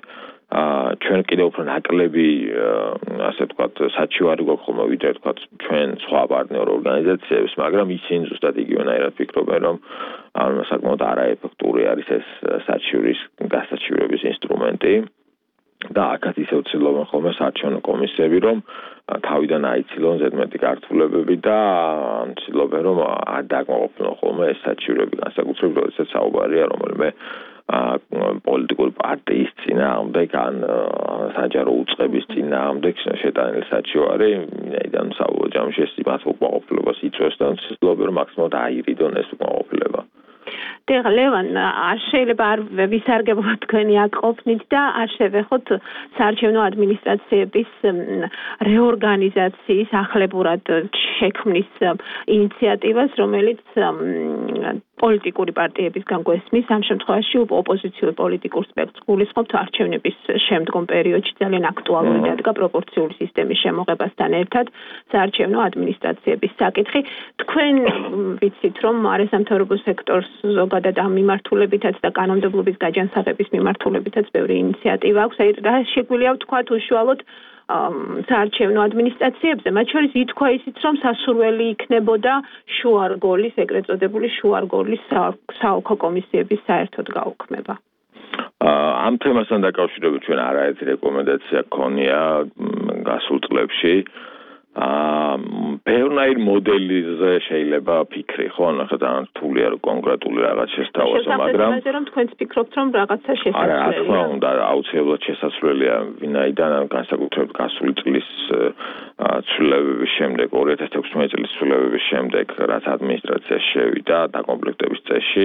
ჩვენ კიდევ უფრო ნაკლები ასე ვთქვათ საჩივარი გვაქვს ხოლმე ვიდრე ვთქვათ ჩვენ სხვა პარტნიორ ორგანიზაციებს, მაგრამ ისინი ზუსტად იგივენაირად ფიქრობენ, რომ საკმაოდ არაეფექტური არის ეს საჩივრის გასაჩივრების ინსტრუმენტი და აქაც ისევ ცდილობენ ხოლმე საარჩევნო კომისიები, რომ თავიდან აიცილონ ზედმეტი გართულებები და ცდილობენ, რომ არ დაკმაყოფილონ ხოლმე ეს საჩივრები, განსაკუთრებით როდესაც საუბარია რომელიმე პოლიტიკური პარტიის წინააღმდეგ ან საჯარო უწყების წინააღმდეგ შეტანილი საჩივარი, ვინაიდან საბოლოო ჯამში ეს იმას უკმაყოფილებას იწვევს და ცდილობენ, რომ მაქსიმალურად აირიდონ ეს უკმაყოფილება. ლევან, არ შეიძლება არ ვისარგებლოთ თქვენი აკყოფნით და არ შევეხოთ საარჩევნო ადმინისტრაციების რეორგანიზაციის ახლებურად შექმნის ინიციატივას, რომელიც პოლიტიკური პარტიებისგან გვესმის, ამ შემთხვევაში ოპოზიციურ პოლიტიკურ სპექტრს გულისხმობთ არჩევნების შემდგომ პერიოდში ძალიან აქტუალური დადგა პროპორციული სისტემის შემოღებასთან ერთად საარჩევნო ადმინისტრაციების საკითხი. თქვენ ვიცით, რომ არასამთავრობო სექტორს ზოგადად ამ მიმართულებითაც და კანონმდებლობის გაჯანსაღების მიმართულებითაც ბევრი ინიციატივა აქვს. რა შეგვიძლია ვთქვათ უშუალოდ საარჩევნო ადმინისტრაციებზე, მათ შორის ითქვა ისიც, რომ სასურველი იქნებოდა შუარგოლის, ეგრეთ წოდებული შუარგოლის საოლქო კომისიების საერთოდ გაუქმება. ამ თემასთან დაკავშირებით ჩვენ არაერთი რეკომენდაცია გქონია გასულ წლებში. ბევრნაირ მოდელიზე შეიძლება ფიქრი, ხო, ნახე ძალიან რთულია რომ კონკრეტული რაღაც შესთავაზო, მაგრამ რომ თქვენც ფიქრობთ, რომ რაღაცა შესაძლებელია. არა, რა თქმა უნდა, აუცილებლად შესაძლებელია, ვინაიდან გასაკუთრებით გასული წლის ცვლილებების შემდეგ, 2016 წლის ცვლილებების შემდეგ, რაც ადმინისტრაციაში შევიდა დაკომპლექტების წესში,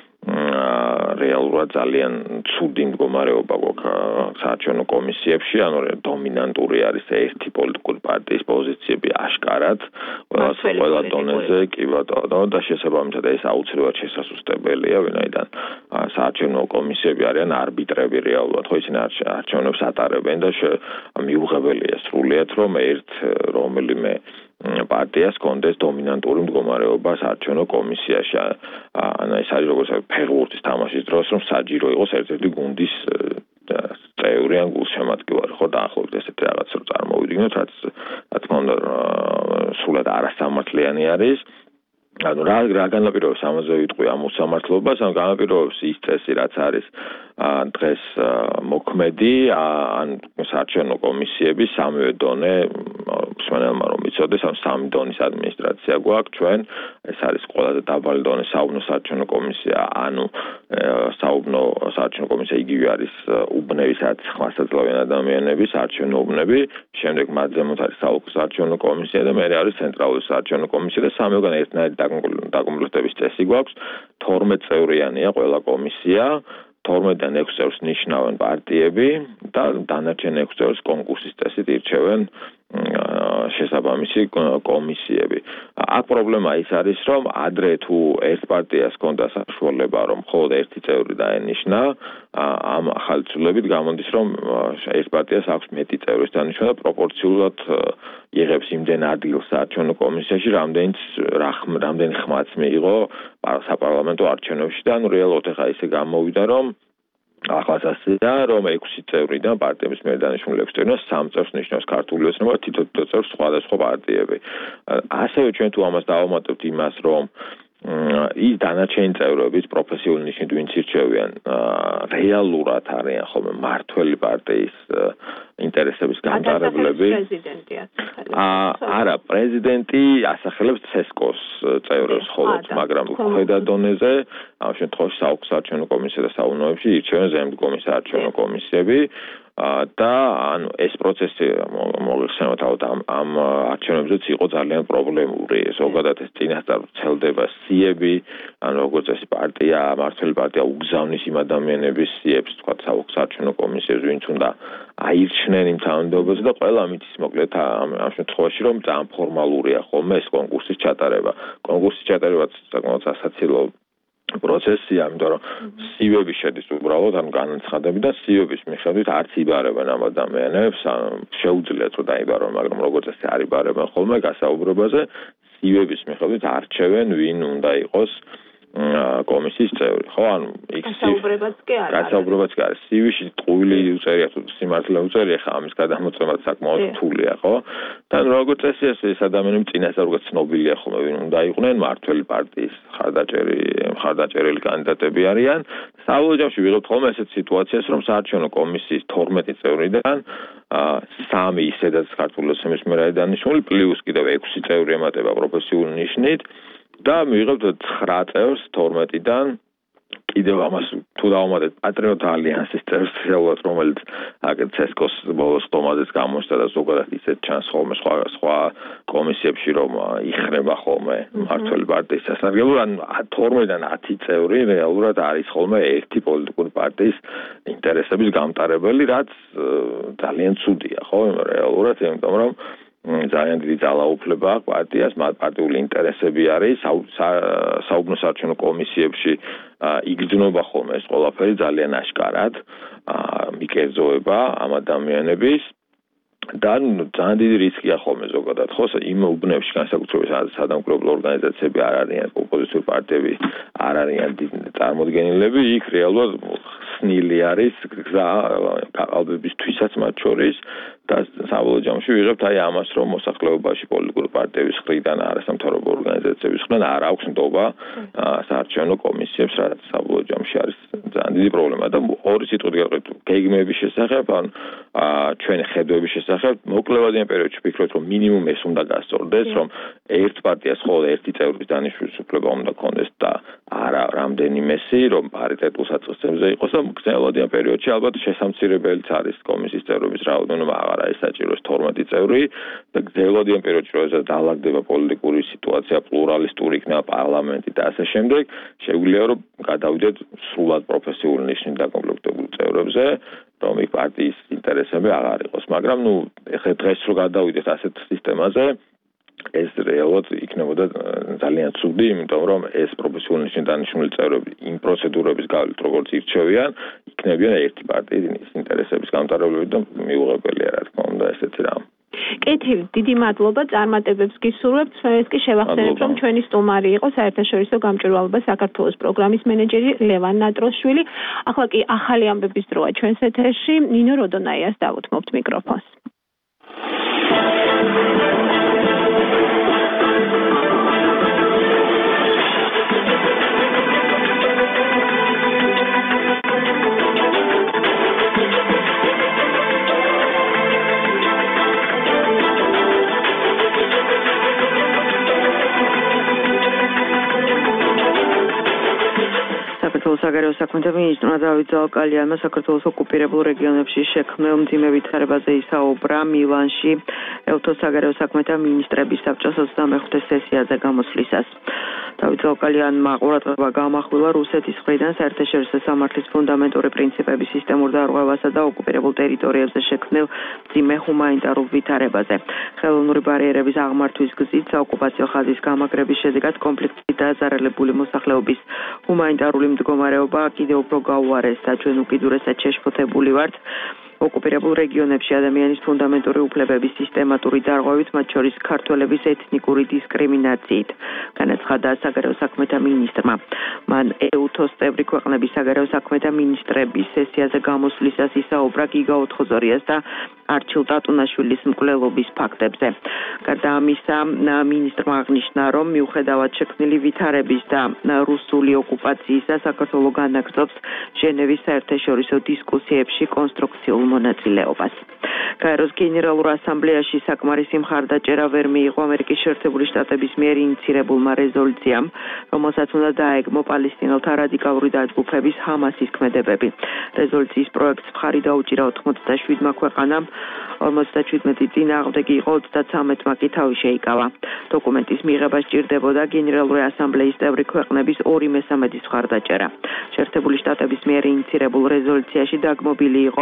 რეალურად ძალიან ცუდი მდგომარეობა გვაქვს საარჩევნო კომისიებში, ანუ დომინანტური არის ერთი პოლიტიკური პარტიის პოზიციები აშკარად, ყველა დონეზე, კი ბატონო, და შესაბამისად ეს აუცილებლად შესასუსტებელია, ვინაიდან საარჩევნო კომისიები არიან არბიტრები რეალურად, ხო ისინი არჩევნებს ატარებენ და მიუღებელია სრულიად, რომ რომელიმე პარტიას კონდეს დომინანტური მდგომარეობა საარჩევნო კომისიაში. ეს არის როგორც ფეხბურთის თამაშის დროს, რომ საჯირო იყოს ერთ-ერთი გუნდის წევრი ან გულშემატკივარი, ხო, დაახლოებით ესეთი რაღაც რო წარმოვიდგინოთ, რაც რა თქმა უნდა სულად არასამართლიანი არის. ანუ რა განაპირობებს ამაზე ვიტყვი ამ უსამართლობას, ანუ განაპირობებს ის წესი, რაც არის დღეს მოქმედი ან საარჩევნო კომისიების სამივე დონე მსმენელმა რომ იცოდეს, ამ სამი დონის ადმინისტრაცია გვაქვს ჩვენ, ეს არის ყველაზე დაბალი დონის საუბნო საარჩევნო კომისია, ანუ საუბნო საარჩევნო კომისია იგივე არის უბნები, სადაც ხმასაძლევიან ადამიანები, საარჩევნო უბნები, შემდეგ მათ ზემოთ არის საოლქო საარჩევნო კომისია და მერე არის ცენტრალური საარჩევნო კომისია და სამივეგან ერთნაირი დაკომპლექტების წესი გვაქვს, 12 წევრიანია ყველა კომისია. 12-დან 6 წევრს ნიშნავენ პარტიები და დანარჩენ 6 წევრს კონკურსის წესით ირჩევენ შესაბამისი კომისიები. აქ პრობლემა ის არის, რომ ადრე თუ ერთ პარტიას ჰქონდა საშუალება, რომ მხოლოდ ერთი წევრი დაენიშნა, ამ ახალი ცვლილებით გამოდის, რომ ერთ პარტიას აქვს მეტი წევრის დანიშვნა და პროპორციულად იღებს იმდენ ადგილს საარჩევნო კომისიაში, რამდენი ხმაც მიიღო საპარლამენტო არჩევნებში და ანუ რეალურად ახლა ისე გამოვიდა, რომ ახლა ასეა, რომ 6 წევრიდან პარტიების მიერ დანიშნული 6 წევრიდან 3 წევრს ნიშნავს ქართული ოცნება, თითო წევრს სხვადასხვა პარტიები. ასევე ჩვენ თუ ამას დავამატებთ იმას, რომ ის დანარჩენი წევრების პროფესიული ნიშნით ვინც ირჩევიან, რეალურად არიან ხოლმე მართველი პარტიის ინტერესების განტარებლები. არა, პრეზიდენტი ასახელებს ცესკოს წევრებს მხოლოდ, მაგრამ ქვედა დონეზე, ამ შემთხვევაში საოლქო საარჩევნო კომისია და საუნოებში ირჩევენ ზემდგომი საარჩევნო კომისიები. და ანუ ეს პროცესი მოგეხსენებათ ამ არჩევნებზეც იყო ძალიან პრობლემური. ზოგადად ეს წინასწარ ვრცელდება სიები, ანუ როგორც ეს პარტია, მართველი პარტია უგზავნის იმ ადამიანების სიებს, თქვა საოლქო საარჩევნო კომისიებს, ვინც უნდა აირჩნენ იმ თანამდებობაზე და ყველა მითის მოკლედ ამ შემთხვევაში რომ ძალიან ფორმალურია ხოლმე ეს კონკურსის ჩატარება. კონკურსის ჩატარებაც საკმაოდ სასაცილო პროცესია, იმიტომ რომ სივები შედის უბრალოდ ამ განაცხადებიდან სივების მიხედვით არც იბარებენ ამ ადამიანებს, შეუძლიათ რომ დაიბარონ, მაგრამ როგორც ეს არ იბარებენ ხოლმე გასაუბრებაზე, სივების მიხედვით არჩევენ ვინ უნდა იყოს კომისიის წევრი, ხო? ანუ იქ გასაუბრებაც კი არა. გასაუბრებაც კი არა. CV-ში ტყუილი უწერია თუ სიმართლე უწერია, ხა ამის გადამოწმება საკმაოდ რთულია, ხო? და როგორც წესი ეს ადამიანები წინასწარ უკვე ცნობილია ხოლმე, ვინ უნდა იყვნენ მართველი პარტიის მხარდაჭერილი კანდიდატები არიან. საბოლოო ჯამში ვიღებთ ხოლმე ესეთ სიტუაციას, რომ საარჩევნო კომისიის 12 წევრიდან 3 ისედაც ქართული ოცნების მიერ არის დანიშნული, პლუს კიდევ 6 წევრი ემატება პროფესიული ნიშნით და მივიღებთ 9 წევრს 12-დან კიდევ ამას თუ დავამატეთ პატრიოტთა ალიანსის წევრს, რომელიც აქეთ ცესკოს ბოლოს სტომაზეც გამოსცა და ზოგადად ისეთ ჩანს ხოლმე სხვა კომისიებში, რომ იხრება ხოლმე მმართველი პარტიის სასარგებლო, ან 12-დან 10 წევრი რეალურად არის ხოლმე ერთი პოლიტიკური პარტიის ინტერესების გამტარებელი, რაც ძალიან ცუდია, ხო, რეალურად, იმიტომ რომ ძალიან დიდი ძალაუფლება აქვს პარტიას, მათ პარტიული ინტერესები არის, საუბნო საარჩევნო კომისიებში იგრძნობა ხოლმე ეს ყველაფერი ძალიან აშკარად, მიკერძოება ამ ადამიანების და ძალიან დიდი რისკია ხოლმე ზოგადად, ხო, იმ უბნებში განსაკუთრებით სადამკვირვებლო ორგანიზაციები არ არიან, ოპოზიციური პარტიები არ არიან წარმოდგენილები, იქ რეალურად ხსნილი არის გზა ყალბებისთვისაც მათ შორის და საბოლოო ჯამში ვიღებთ აი ამას, რომ მოსახლეობაში პოლიტიკური პარტიების მხრიდან არასამთავრობო ორგანიზაციების მხრიდან არ აქვს ნდობა საარჩევნო კომისიებს, რაც საბოლოო ჯამში არის ძალიან დიდი პრობლემა და ორი სიტყვით გავყიდეთ გეგმების შესახებ, ან ჩვენი ხედვების შესახებ, მოკლევადიან პერიოდში ვფიქრობთ, რომ მინიმუმ ეს უნდა გასწორდეს, რომ ერთ პარტიას მხოლოდ ერთი წევრის დანიშვნის უფლება უნდა ქონდეს და არა რამდენიმესი, რომ პარიტეტულ საწყისებზე იყოს და გრძელვადიან პერიოდში ალბათ შესამცირებელიც არის კომისიის წევრების რაოდენობა აღარ არის საჭირო 12 წევრი და გრძელვადიან პერიოდში როდესაც დაალაგდება პოლიტიკური სიტუაცია, პლურალისტური იქნება პარლამენტი და ასე შემდეგ, შეგვიძლია რომ გადავიდეთ სრულად პროფესიული ნიშნით დაკომპლექტებულ წევრებზე, რომ იქ პარტიის ინტერესები აღარ იყოს, მაგრამ ეხლა დღეს რო გადავიდეთ ასეთ სისტემაზე ეს რეალურად იქნებოდა ძალიან ცუდი, იმიტომ რომ ეს პროფესიული ნიშნით დანიშნული წევრები იმ პროცედურების გავლით, როგორც ირჩევიან, იქნებიან ერთი პარტიის ინტერესების გამტარებლები და მიუღებელია, რა თქმა უნდა, ესეთი რამ. კეთილ, დიდი მადლობა, წარმატებებს გისურვებთ. მე კი შევახსენებ, რომ ჩვენი სტუმარი იყო საერთაშორისო გამჭვირვალობა საქართველოს პროგრამის მენეჯერი ლევან ნატროშვილი. ახლა კი ახალი ამბების დროა ჩვენს ეთერში. ნინო როდონაიას დავუთმობთ მიკროფონს. საგარეო საქმეთა მინისტრმა დავით ზალკალიანმა საქართველოს ოკუპირებულ რეგიონებში შექმნილ მძიმე ვითარებაზე ისაუბრა მილანში ელთოს საგარეო საქმეთა მინისტრების საბჭოს 25-ე სესიაზე გამოსვლისას. დავით ზალკალიანმა ყურადღება გაამახვილა რუსეთის მხრიდან საერთაშორისო სამართლის ფუნდამენტური პრინციპების სისტემურ დარღვევასა და ოკუპირებულ ტერიტორიებზე შექმნილ მძიმე ჰუმანიტარულ ვითარებაზე. ხელოვნური ბარიერების აღმართვის გზით საოკუპაციო ხაზის გამაგრების შედეგად კონფლიქტით დაზარალებული მოსახლეობის ჰუმანიტარული მდგომარეობა კიდევ უფრო გაუარესდა. ჩვენ უკიდურესად შეშფოთებული ვართ ოკუპირებულ რეგიონებში ადამიანის ფუნდამენტური უფლებების სისტემატური დარღვევით, მათ შორის ქართველების ეთნიკური დისკრიმინაციით, განაცხადა საგარეო საქმეთა მინისტრმა. მან ეუთოს წევრი ქვეყნების საგარეო საქმეთა მინისტრების სესიაზე გამოსვლისას ისაუბრა გიგა ოთხოზორიას და არჩილ ტატუნაშვილის მკვლელობის ფაქტებზე. გარდა ამისა, მინისტრმა აღნიშნა, რომ მიუხედავად შექმნილი ვითარების და რუსული ოკუპაციისა, საქართველოს განაგრძობს ჟენევის საერთაშორისო დისკუსიებში კონსტრუქციულ მონაწილეობას. გაეროს გენერალურ ასამბლეაში საკმარისი მხარდაჭერა ვერ მიიღო ამერიკის შეერთებული შტატების მიერ ინიცირებულმა რეზოლუციამ, რომელსაც უნდა დაეგმო პალესტინელთა რადიკალური დაჯგუფების ჰამასის ქმედებები. რეზოლუციის პროექტს მხარი დაუჭირა 97 ქვეყანამ, 57 წინააღმდეგი იყო, 33-მა კი თავი შეიკავა. დოკუმენტის მიღება სჭირდებოდა გენერალური ასამბლეის წევრი ქვეყნების 2/3 მხარდაჭერა. შეერთებული შტატების მიერ ინიცირებულ რეზოლუციაში დაგმობილი იყო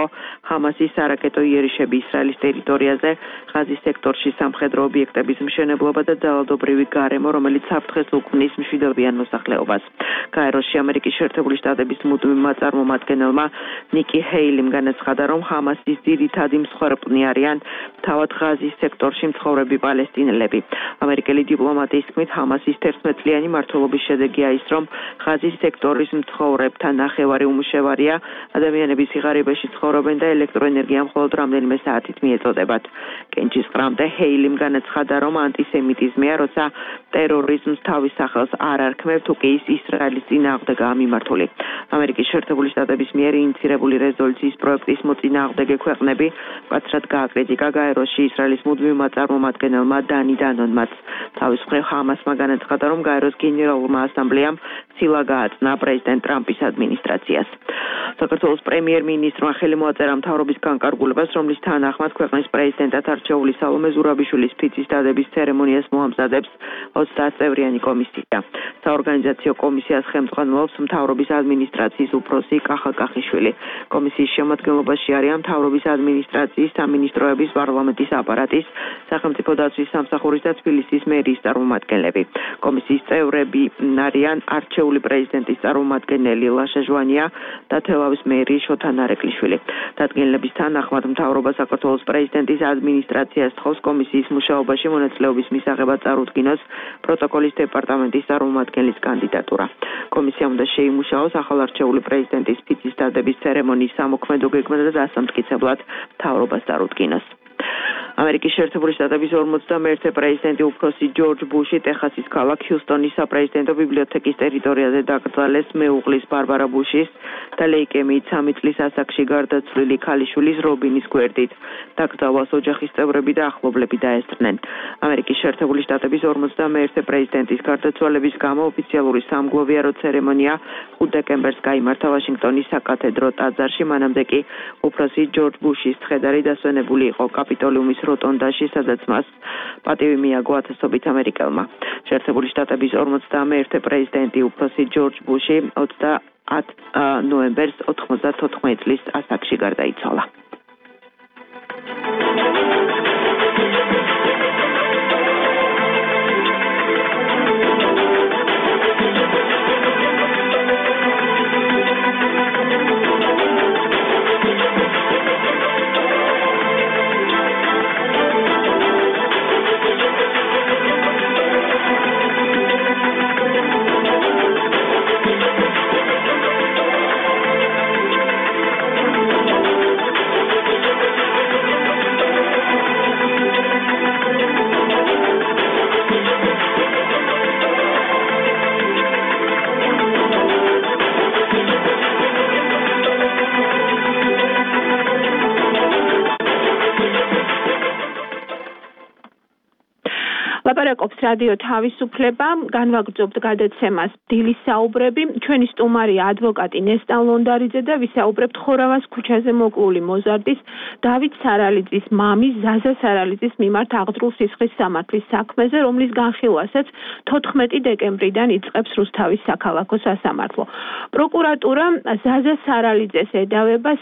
ჰამასის სარაკეტო იერიშები ისრაელის ტერიტორიაზე, ღაზის სექტორში სამხედრო ობიექტების მშენებლობა და ძალადობრივი გარემო, რომელიც საფრთხეს უქმნის მშვიდობიან მოსახლეობას. გაეროში ამერიკის შეერთებული შტატების მუდმივ წარმომადგენელმა ნიკი ჰეილიმ განაცხადა, რომ ჰამასის ძირითადი მსხვერპლნი არიან თავად ღაზის სექტორში მცხოვრები პალესტინელები. ამერიკელი დიპლომატის თქმით, ჰამასის 11 წლიანი მმართველობის შედეგია ის, რომ ღაზის სექტორის მცხოვრებთან ნახევარი უმუშევარია, ადამიანები სიღარიბეში ცხოვრობენ და ელექტროენერგია მხოლოდ რამდენიმე საათით მიეწოდებათ. კენჭისყრამდე ჰეილიმ განაცხადა, რომ ანტისემიტიზმია, როცა ტერორიზმს თავის სახელს არ არქმევ, თუ კი ის ისრაელის წინააღმდეგაა მიმართული. ამერიკის შეერთებული შტატების მიერ ინიცირებული რეზოლუციის პროექტის მოწინააღმდეგე ქვეყნები მკაცრად გააკრიტიკა გაეროში ისრაელის მუდმივმა წარმომადგენელმა დანი დანონმაც. თავის მხრივ ჰამასმა განაცხადა, რომ გაეროს გენერალურმა ასამბლეამ ცილა გააწნა პრეზიდენტ ტრამპის ადმინისტრაციას. საქართველოს პრემიერ-მინისტრმა ხელი მოაწერა მთავრობის განკარგულებას, რომლის თანახმად ქვეყნის პრეზიდენტად არჩეული სალომე ზურაბიშვილის ფიცის დადების ცერემონიას მოამზადებს 30 წევრიანი კომისია. საორგანიზაციო კომისიას ხელმძღვანელობს მთავრობის ადმინისტრაციის უფროსი კახა კახიშვილი. კომისიის შემადგენლობაში არიან მთავრობის ადმინისტრაციის, სამინისტროების, პარლამენტის აპარატის, სახელმწიფო დაცვის სამსახურის და თბილისის მერიის წარმომადგენლები. კომისიის წევრები არიან არჩეული პრეზიდენტის წარმომადგენელი ლაშა ჟვანია და თელავის მერი შოთა ნარეკვლიშვილი. დადგენილების თანახმად მთავრობა საქართველოს პრეზიდენტის ადმინისტრაციას თხოვს კომისიის მუშაობაში მონაწილეობის მისაღებად წარუდგინოს პროტოკოლის დეპარტამენტის წარმომადგენლის კანდიდატურა. კომისია უნდა შეიმუშაოს ახალარჩეული პრეზიდენტის ფიცის დადების ცერემონიის სამოქმედო გეგმა და დასამტკიცებლად მთავრობას წარუდგინოს. ამერიკის შეერთებული შტატების 51 პრეზიდენტი უფროსი ჯორჯ ბუში ტეხასის ქალაქ ჰიუსტონის საპრეზიდენტო ბიბლიოთეკის ტერიტორიაზე დაკრძალეს მეუღლის ბარბარა ბუშის და ლეიკემიით 3 წლის ასაკში გარდაცვლილი ქალიშვილის რობინის გვერდით. დაკრძალვას ოჯახის წევრები და ახლობლები დაესწრნენ. ამერიკის შეერთებული შტატების 51 პრეზიდენტის გარდაცვალების გამო ოფიციალური სამგლოვიარო ცერემონია 5 დეკემბერს გაიმართა ვაშინგტონის საკათედრო ტაძარში, მანამდე კი უფროსი ჯორჯ ბუშის ცხედარი დასვენებული იყო კაპიტოლიუმის როტონდაში, სადაც მას პატივი მიაგო ათასობით ამერიკელმა. შეერთებული შტატების 51 პრეზიდენტი უფროსი ჯორჯ ბუში 30 ნოემბერს 94 წლის ასაკში გარდაიცვალა. ლაპარაკობს რადიო თავისუფლება, განვაგრძობთ გადაცემას დილის საუბრები. ჩვენი სტუმარია ადვოკატი ნესტან ლონდარიძე და ვისაუბრებთ ხორავას ქუჩაზე მოკლული მოზარდის დავით სარალიძის მამის ზაზა სარალიძის მიმართ აღძრულ სისხლის სამართლის საქმეზე, რომლის განხილვასაც 14 დეკემბრიდან იწყებს რუსთავის საქალაქო სასამართლო. პროკურატურა ზაზა სარალიძეს ედავება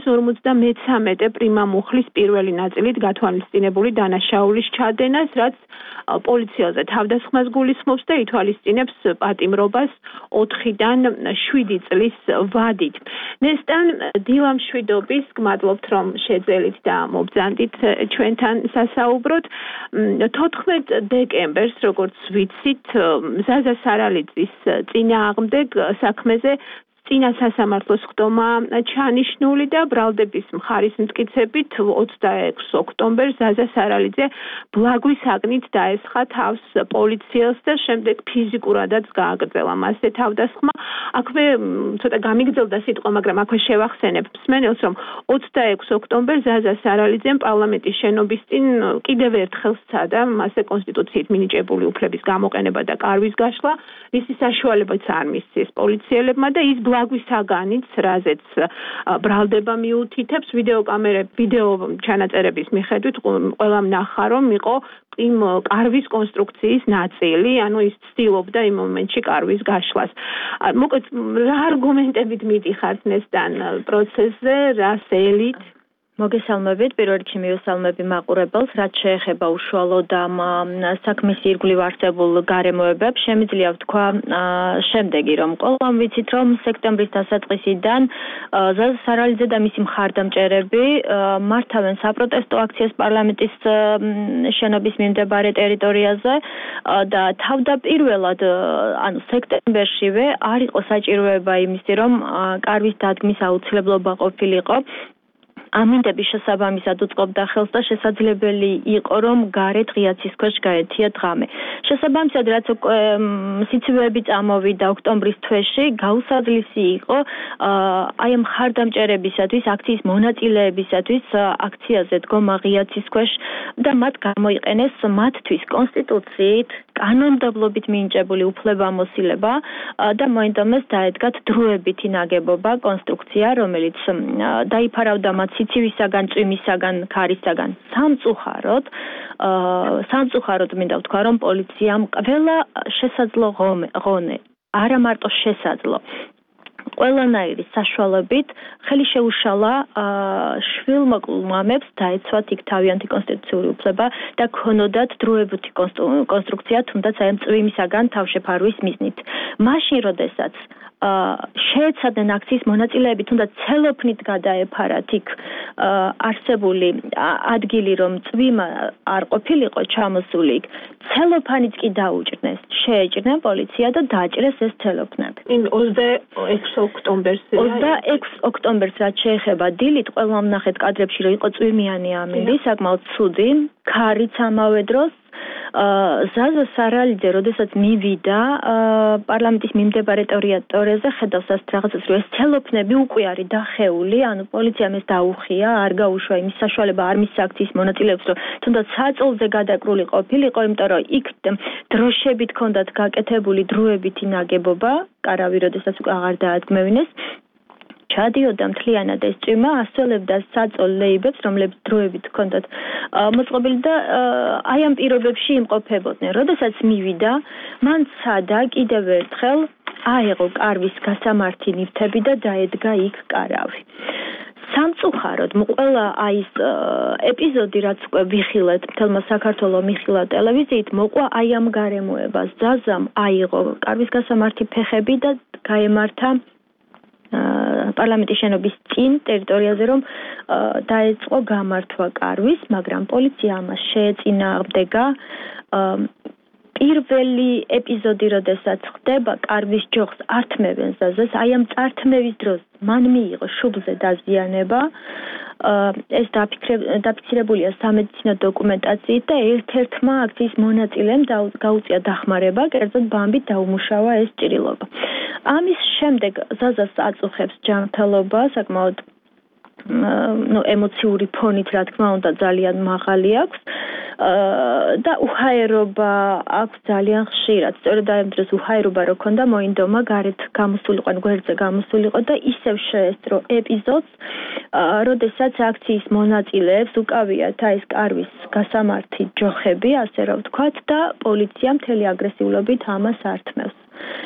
353 პრიმა მუხლის პირველი ნაწილით გათვალისწინებული დანაშაულის ჩადენას, რაც პოლიციაზე თავდასხმას გულისხმობს და ითვალისწინებს პატიმრობას 4-დან 7 წლის ვადით. ნესტან, დილამშვიდობის, გმადლობთ, რომ შეძელით და მობრძანდით ჩვენთან სასაუბროთ. 14 დეკემბერს, როგორც ვიცით, ზაზა სარალიძის წინააღმდეგ საქმეზე წინა სასამართლოს ხდომა ჩანიშნული და ბრალდების მხარის მტკიცებით 26 ოქტომბერს ზაზა სარალიძე ბლაგვის აგნით დაესხა თავს პოლიციელს და შემდეგ ფიზიკურადაც გააგრძელა მასზე თავდასხმა. აქვე ცოტა გამიგრძელდა სიტყვა, მაგრამ აქვე შევახსენებ მსმენელს, რომ 26 ოქტომბერს ზაზა სარალიძემ პარლამენტის შენობის წინ კიდევ ერთხელ სცადა მასზე კონსტიტუციით მინიჭებული უფლების გამოყენება და კარვის გაშლა, რის საშუალებაც არ მისცეს პოლიციელებმა და ის ბლაგვის აგანით, რაზეც ბრალდება მიუთითებს ვიდეო ჩანაწერების მიხედვით ყველამ ნახა, რომ იყო იმ კარვის კონსტრუქციის ნაწილი, ანუ ის ცდილობდა იმ მომენტში კარვის გაშლას. მოკლედ, რა არგუმენტებით მიდიხართ ნესტან პროცესზე, რა სელით? მოგესალმებით, პირველ რიგში მივესალმები მაყურებელს, რაც შეეხება უშუალოდ ამ საქმის ირგვლივ არსებულ გარემოებებს, შემიძლია ვთქვა შემდეგი, რომ ყველამ ვიცით, რომ სექტემბრის დასაწყისიდან ზაზა სარალიძე და მისი მხარდამჭერები მართავენ საპროტესტო აქციას პარლამენტის შენობის მიმდებარე ტერიტორიაზე და თავდაპირველად, ანუ სექტემბერშივე არ იყო საჭიროება იმისი, რომ კარვის დადგმის აუცილებლობა ყოფილიყო. ამინდების შესაბამისად უწყობდა ხელს და შესაძლებელი იყო, რომ გარეთ ღიაცის ქვეშ გაეთია დღამე. შესაბამისად, რაც სიცივეები წამოვიდა ოქტომბრის თვეში, გაუსაძლისი იყო აი ამ მხარდამჭერებისათვის, აქციის მონაწილეებისათვის აქციაზე დგომა ღიაცის ქვეშ და მათ გამოიყენეს მათთვის კონსტიტუციით, კანონმდებლობით მინიჭებული უფლებამოსილება და მოინდომეს დაედგათ დროებითი ნაგებობა, კონსტრუქცია, რომელიც დაიფარავდა მათ სიცივისაგან, წვიმისაგან, ქარისაგან სამწუხაროდ მინდა ვთქვა, რომ პოლიციამ ყველა შესაძლო ღონე, არა მარტო შესაძლო, ყველანაირი საშუალებით ხელი შეუშალა შვილმოკლ მამებს დაეცვათ იქ თავიანთი კონსტიტუციური უფლება და ქონოდათ დროებითი კონსტრუქცია, თუნდაც აი ამ წვიმისაგან თავშეფარვის მიზნით. მაშინ, როდესაც შეეცადნენ აქციის მონაწილეები, თუნდაც ცელოფნით გადაეფარათ იქ არსებული ადგილი, რომ წვიმა არ ყოფილიყო ჩამოსული იქ, ცელოფანიც კი დაუჭრნეს, შეეჭრნენ პოლიცია და დააჭრეს ეს ცელოფნები. 26 ოქტომბერს 26 ოქტომბერს რაც შეეხება დილით, ყველამ ნახეთ კადრებში, რომ იყო წვიმიანი ამინდი, საკმაოდ ცუდი, ქარიც ამავე დროს. ზაზა სარალიძე, როდესაც მივიდა პარლამენტის მიმდებარე ტერიტორიაზე, ხედავს რაღაცას, რომ ეს ცელოფნები უკვე არის დახეული, ანუ პოლიციამ ეს დაუხია, არ გაუშვა იმის საშუალება, არ მის აქციის მონაწილეებს, რომ თუნდაც საწოლზე გადაკრული ყოფილიყო, იმიტომ რომ იქ დროშებით ჰქონდათ გაკეთებული დროებითი ნაგებობა, კარავი, როდესაც უკვე აღარ დაადგმევინეს. ჩადიოდა მთლიანად ეს წვიმა, ასწველებდა საწოლ ლეიბებს, რომლებიც დროებით ჰქონდათ მოწყობილი და აი ამ პირობებში იმყოფებოდნენ. როდესაც მივიდა, მან ცადა კიდევ ერთხელ აეღო კარვის გასამართი ნივთები და დაედგა იქ კარავი. სამწუხაროდ, ყველა აი ეს ეპიზოდი, რაც უკვე ვიხილეთ, მთელმა საქართველოს მიხილა ტელევიზიით, მოყვა აი ამ გარემოებას. ზაზამ აიღო კარვის გასამართი ფეხები და გაემართა პარლამენტის შენობის წინ ტერიტორიაზე, რომ დაეწყო გამართვა კარვის, მაგრამ პოლიცია ამას შეეწინააღმდეგა. პირველი ეპიზოდი, როდესაც ხდება, კარვის ჯოხს ართმევენ ზაზას, აი ამ წართმევის დროს მან მიიღო შუბლზე დაზიანება. ეს დაფიქსირებულია სამედიცინო დოკუმენტაციით და ერთ-ერთმა აქციის მონაწილემ გაუწია დახმარება, კერძოდ ბამბით დაუმუშავა ეს ჭრილობა. ამის შემდეგ ზაზას აწუხებს ჯანმრთელობა, საკმაოდ ემოციური ფონით, რა თქმა უნდა, ძალიან მაღალი აქვს და უჰაერობა აქვს ძალიან ხშირად. სწორედ ამ დროს უჰაერობა რო ქონდა, მოინდომა გარეთ გამოსულიყო, გვერდზე გამოსულიყო და ისევ შეესწრო ეპიზოდს, როდესაც აქციის მონაწილეებს უკავიათ ეს კარვის გასამართი ჯოხები, ასე რომ ვთქვათ, და პოლიცია მთელი აგრესიულობით ამას ართმევს.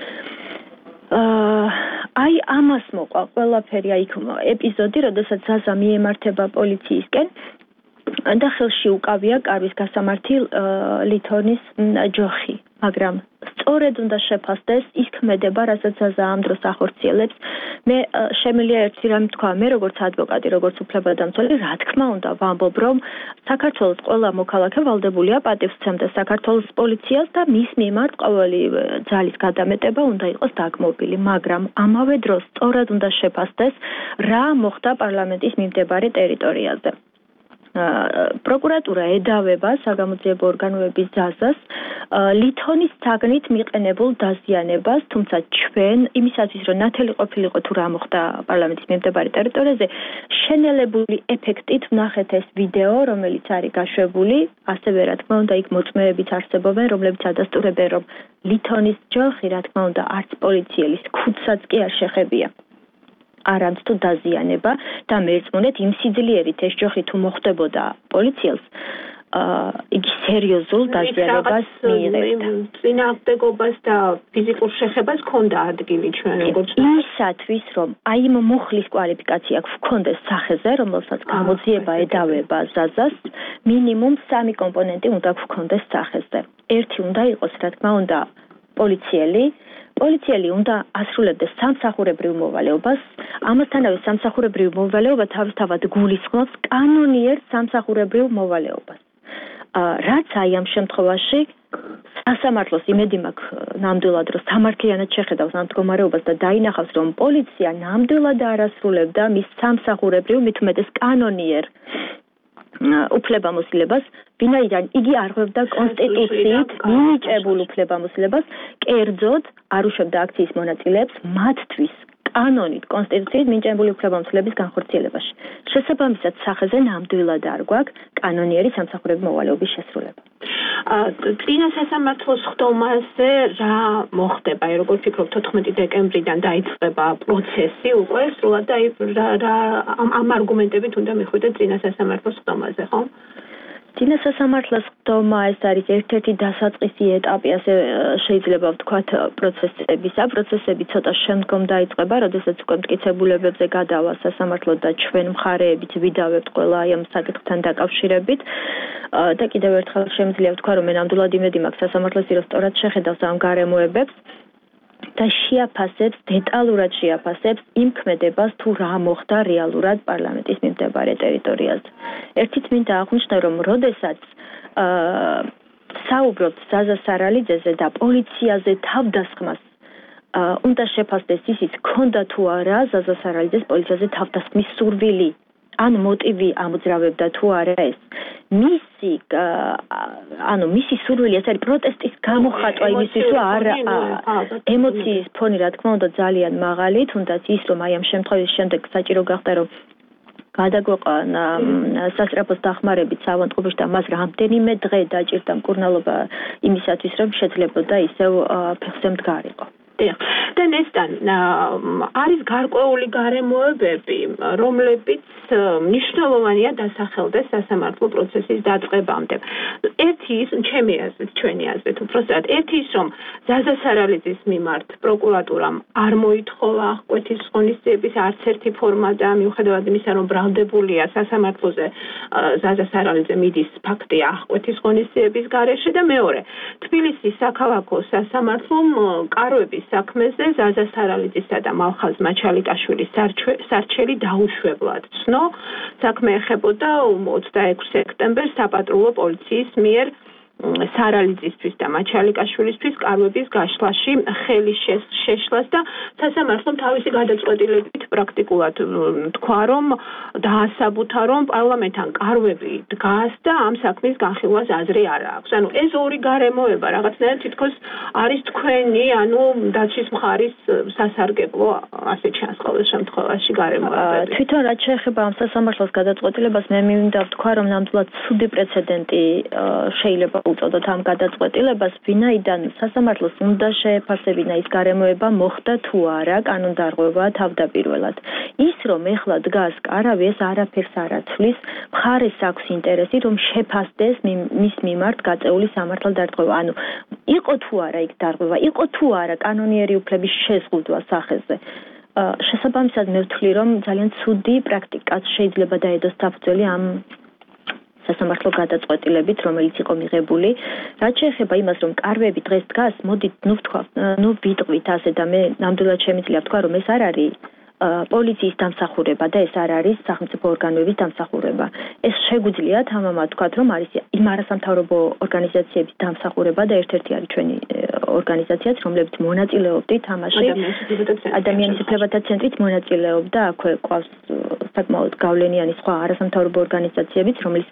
აი ამას მოყვა ყველაფერი, აი ეპიზოდი, როდესაც ზაზა მიემართება პოლიციისკენ და ხელში უკავია კარვის გასამართი ლითონის ჯოხი, მაგრამ სწორედ უნდა შეფასდეს ის ქმედება, რასაც ზაზა ამ დროს ახორციელებს. მე შემიძლია ერთი რამე თქვა, მე როგორც ადვოკატი, როგორც უფლებადამცველი, რა თქმა უნდა ვამბობ, რომ საქართველოს ყველა მოქალაქე ვალდებულია პატივსცემდა საქართველოს პოლიციას და მის მიმართ ყოველი ძალის გადამეტება უნდა იყოს დაგმობილი, მაგრამ ამავე დროს სწორად უნდა შეფასდეს, რა მოხდა პარლამენტის მიმდებარე ტერიტორიაზე. პროკურატურა ედავება საგამოძიებო ორგანოების ზაზას ლითონის საგნით მიყენებულ დაზიანებას, თუმცა ჩვენ იმისათვის, რომ ნათელი ყოფილიყო თუ რა მოხდა პარლამენტის მიმდებარე ტერიტორიაზე, შენელებული ეფექტით ვნახეთ ეს ვიდეო, რომელიც არის გაშვებული, ასევე რა თქმა უნდა იქ მოწმეებიც არსებობენ, რომლებიც ადასტურებენ, რომ ლითონის ჯოხი, რა თქმა უნდა, არც პოლიციელის ქუდსაც კი არ შეხებია. არამც თუ დაზიანება და მერწმუნეთ იმ სიძლიერით ეს ჯოხი თუ მოხდებოდა პოლიციელს, იგი სერიოზულ დაზიანებას მიიღებდა. წინააღმდეგობას და ფიზიკურ შეხებას ჰქონდა ადგილი ჩვენ როგორც ისათვის რომ აი იმ მუხლის კვალიფიკაცია გქონდეს სახეზე, რომელსაც გამოძიება ედავება ზაზას, მინიმუმ 3 კომპონენტი უნდა გქონდეს სახეზე. ერთი უნდა იყოს, რა თქმა უნდა, პოლიციელი უნდა ასრულებდეს სამსახურებრივ მოვალეობას. ამასთანავე სამსახურებრივ მოვალეობა თავისთავად გულისხმობს კანონიერ სამსახურებრივ მოვალეობას. რაც აი ამ შემთხვევაში სასამართლოს იმედი მაქვს ნამდვილად რომ სამართლიანად შეხედავს ამ მდგომარეობას და დაინახავს რომ პოლიცია ნამდვილად არ ასრულებდა მის სამსახურებრივ მით უმეტეს კანონიერ უფლებამოსილებას, ვინაიდან იგი არღვევდა კონსტიტუციით მინიჭებულ უფლებამოსილებას, კერძოდ არ უშვებდა აქციის მონაწილეებს მათთვის კანონით კონსტიტუციით მინიჭებული უფლებამოსილების განხორციელებაში. შესაბამისად, სახეზე ნამდვილად არ გვაქვს კანონიერი სამსახურებრივი მოვალეობის შესრულება. წინა სასამართლოს ხდომაზე რა მოხდება? როგორ ფიქრობ 14 დეკემბრიდან დაიწყება პროცესი უკვე სრულად და ამ არგუმენტებით უნდა მიხვიდეთ წინა სასამართლოს ხდომაზე, ხო? წინა სასამართლოს ხდომა ეს არის ერთ-ერთი დასაწყისი ეტაპი, ასე შეიძლება ვთქვათ, პროცესებისა. პროცესები ცოტა შემდგომ დაიწყება, როდესაც უკვე მტკიცებულებებზე გადავა სასამართლო და ჩვენ მხარეებიც ვიდავებთ ყველა ამ საკითხთან დაკავშირებით. და კიდევ ერთხელ შემიძლია ვთქვა, რომ მე ნამდვილად იმედი მაქვს სასამართლოს რომ სწორად შეხედავს ამ გარემოებებს და შეაფასებს, დეტალურად შეაფასებს იმ ქმედებას თუ რა მოხდა რეალურად პარლამენტის მიმდებარე ტერიტორიაზე. ერთით მინდა აღვნიშნო, რომ როდესაც საუბრობთ ზაზა სარალიძეზე და პოლიციაზე თავდასხმას უნდა შეფასდეს ისიც, ქონდა თუ არა ზაზა სარალიძეს პოლიციაზე თავდასხმის სურვილი, ან მოტივი ამოძრავებდა თუ არა ეს. მისი სურვილი ეს არის პროტესტის გამოხატვა იმისთვის, რომ ემოციის ფონი რა თქმა უნდა ძალიან მაღალი, თუნდაც ის რომ აი ამ შემთხვევის შემდეგ საჭირო გახდა რომ გადაგვეყანა სასწრაფოს დახმარებით საავადმყოფოში და მას რამდენიმე დღე დაჭირდა მკურნალობა იმისათვის, რომ შეძლებოდა ისევ ფეხზე მდგარიყო. და ნესტან არის გარკვეული გარემოებები, რომლებიც მნიშვნელოვანია დასახელდეს სასამართლო პროცესის დაწყებამდე. ერთი ის, ჩემი აზრით, ჩვენი აზრით, უბრალოდ ერთი ის, რომ ზაზა სარალიძის მიმართ პროკურატურამ არ მოითხოვა ყვეთის ღონისძიების არც ერთი ფორმა და მიუხედავად იმისა, რომ ბრალდებულია სასამართლოზე ზაზა სარალიძე მიდის ფაქტია ყვეთის ღონისძიების გარეშე და მეორე, თბილისის საქალაქო სასამართლომ კარვების საქმეზე ზაზა სარალიძისა და მალხაზ მაჩალიკაშვილის სარჩელი დაუშვებლად ცნო. საქმე ეხებოდა 26 სექტემბერს საპატრულო პოლიციის მიერ სარალიძისთვის და მაჩალიკაშვილისთვის კარვების გაშლაში ხელის შეშლას და სასამართლომ თავისი გადაწყვეტილებით პრაქტიკულად თქვა, რომ დაასაბუთა, რომ პარლამენტთან კარვები დგას და ამ საქმის განხილვას აზრი არ აქვს. ანუ ეს ორი გარემოება რაღაცნაირად თითქოს არის თქვენი, დაცვის მხარის სასარგებლო, ასე ჩანს ყოველ შემთხვევაში გარემოებები. თვითონ რაც შეეხება ამ სასამართლოს გადაწყვეტილებას, მე მინდა ვთქვა, რომ ნამდვილად ცუდი პრეცედენტი შეიძლება უწოდოთ ამ გადაწყვეტილებას, ვინაიდან სასამართლოს უნდა შეეფასებინა ის გარემოება მოხდა თუ არა კანონდარღვევა თავდაპირველად. ის რომ ეხლა დგას კარავი, ეს არაფერს არ აცვლის, მხარეს აქვს ინტერესი რომ შეფასდეს მის მიმართ გაწეული სამართალდარტყმება. ანუ იყო თუ არა იქ დარღვევა, იყო თუ არა კანონიერი უფლების შეზღუდვა სახეზე. შესაბამისად მე ვთვლი, რომ ძალიან ცუდი პრაქტიკაც შეიძლება დაედოს საფუძველი ამ სასამართლო გადაწყვეტილებით, რომელიც იყო მიღებული. რაც შეეხება იმას, რომ კარვები დღეს დგას, მოდით ვიტყვით ასე და მე ნამდვილად შემიძლია ვთქვა, რომ ეს არ არის პოლიციის დამსახურება და ეს არ არის სახელმწიფო ორგანოების დამსახურება. ეს შეგვიძლია თამამად ვთქვათ, რომ არის იმ არასამთავრობო ორგანიზაციების დამსახურება და ერთ-ერთი არის ჩვენი ორგანიზაციაც, რომლებიც მონაწილეობდით თამაში ადამიანის უფლებათა ცენტრიც მონაწილეობდა, აქვე ყავს საკმაოდ გავლენიანი სხვა არასამთავრობო ორგანიზაციებიც, რომლის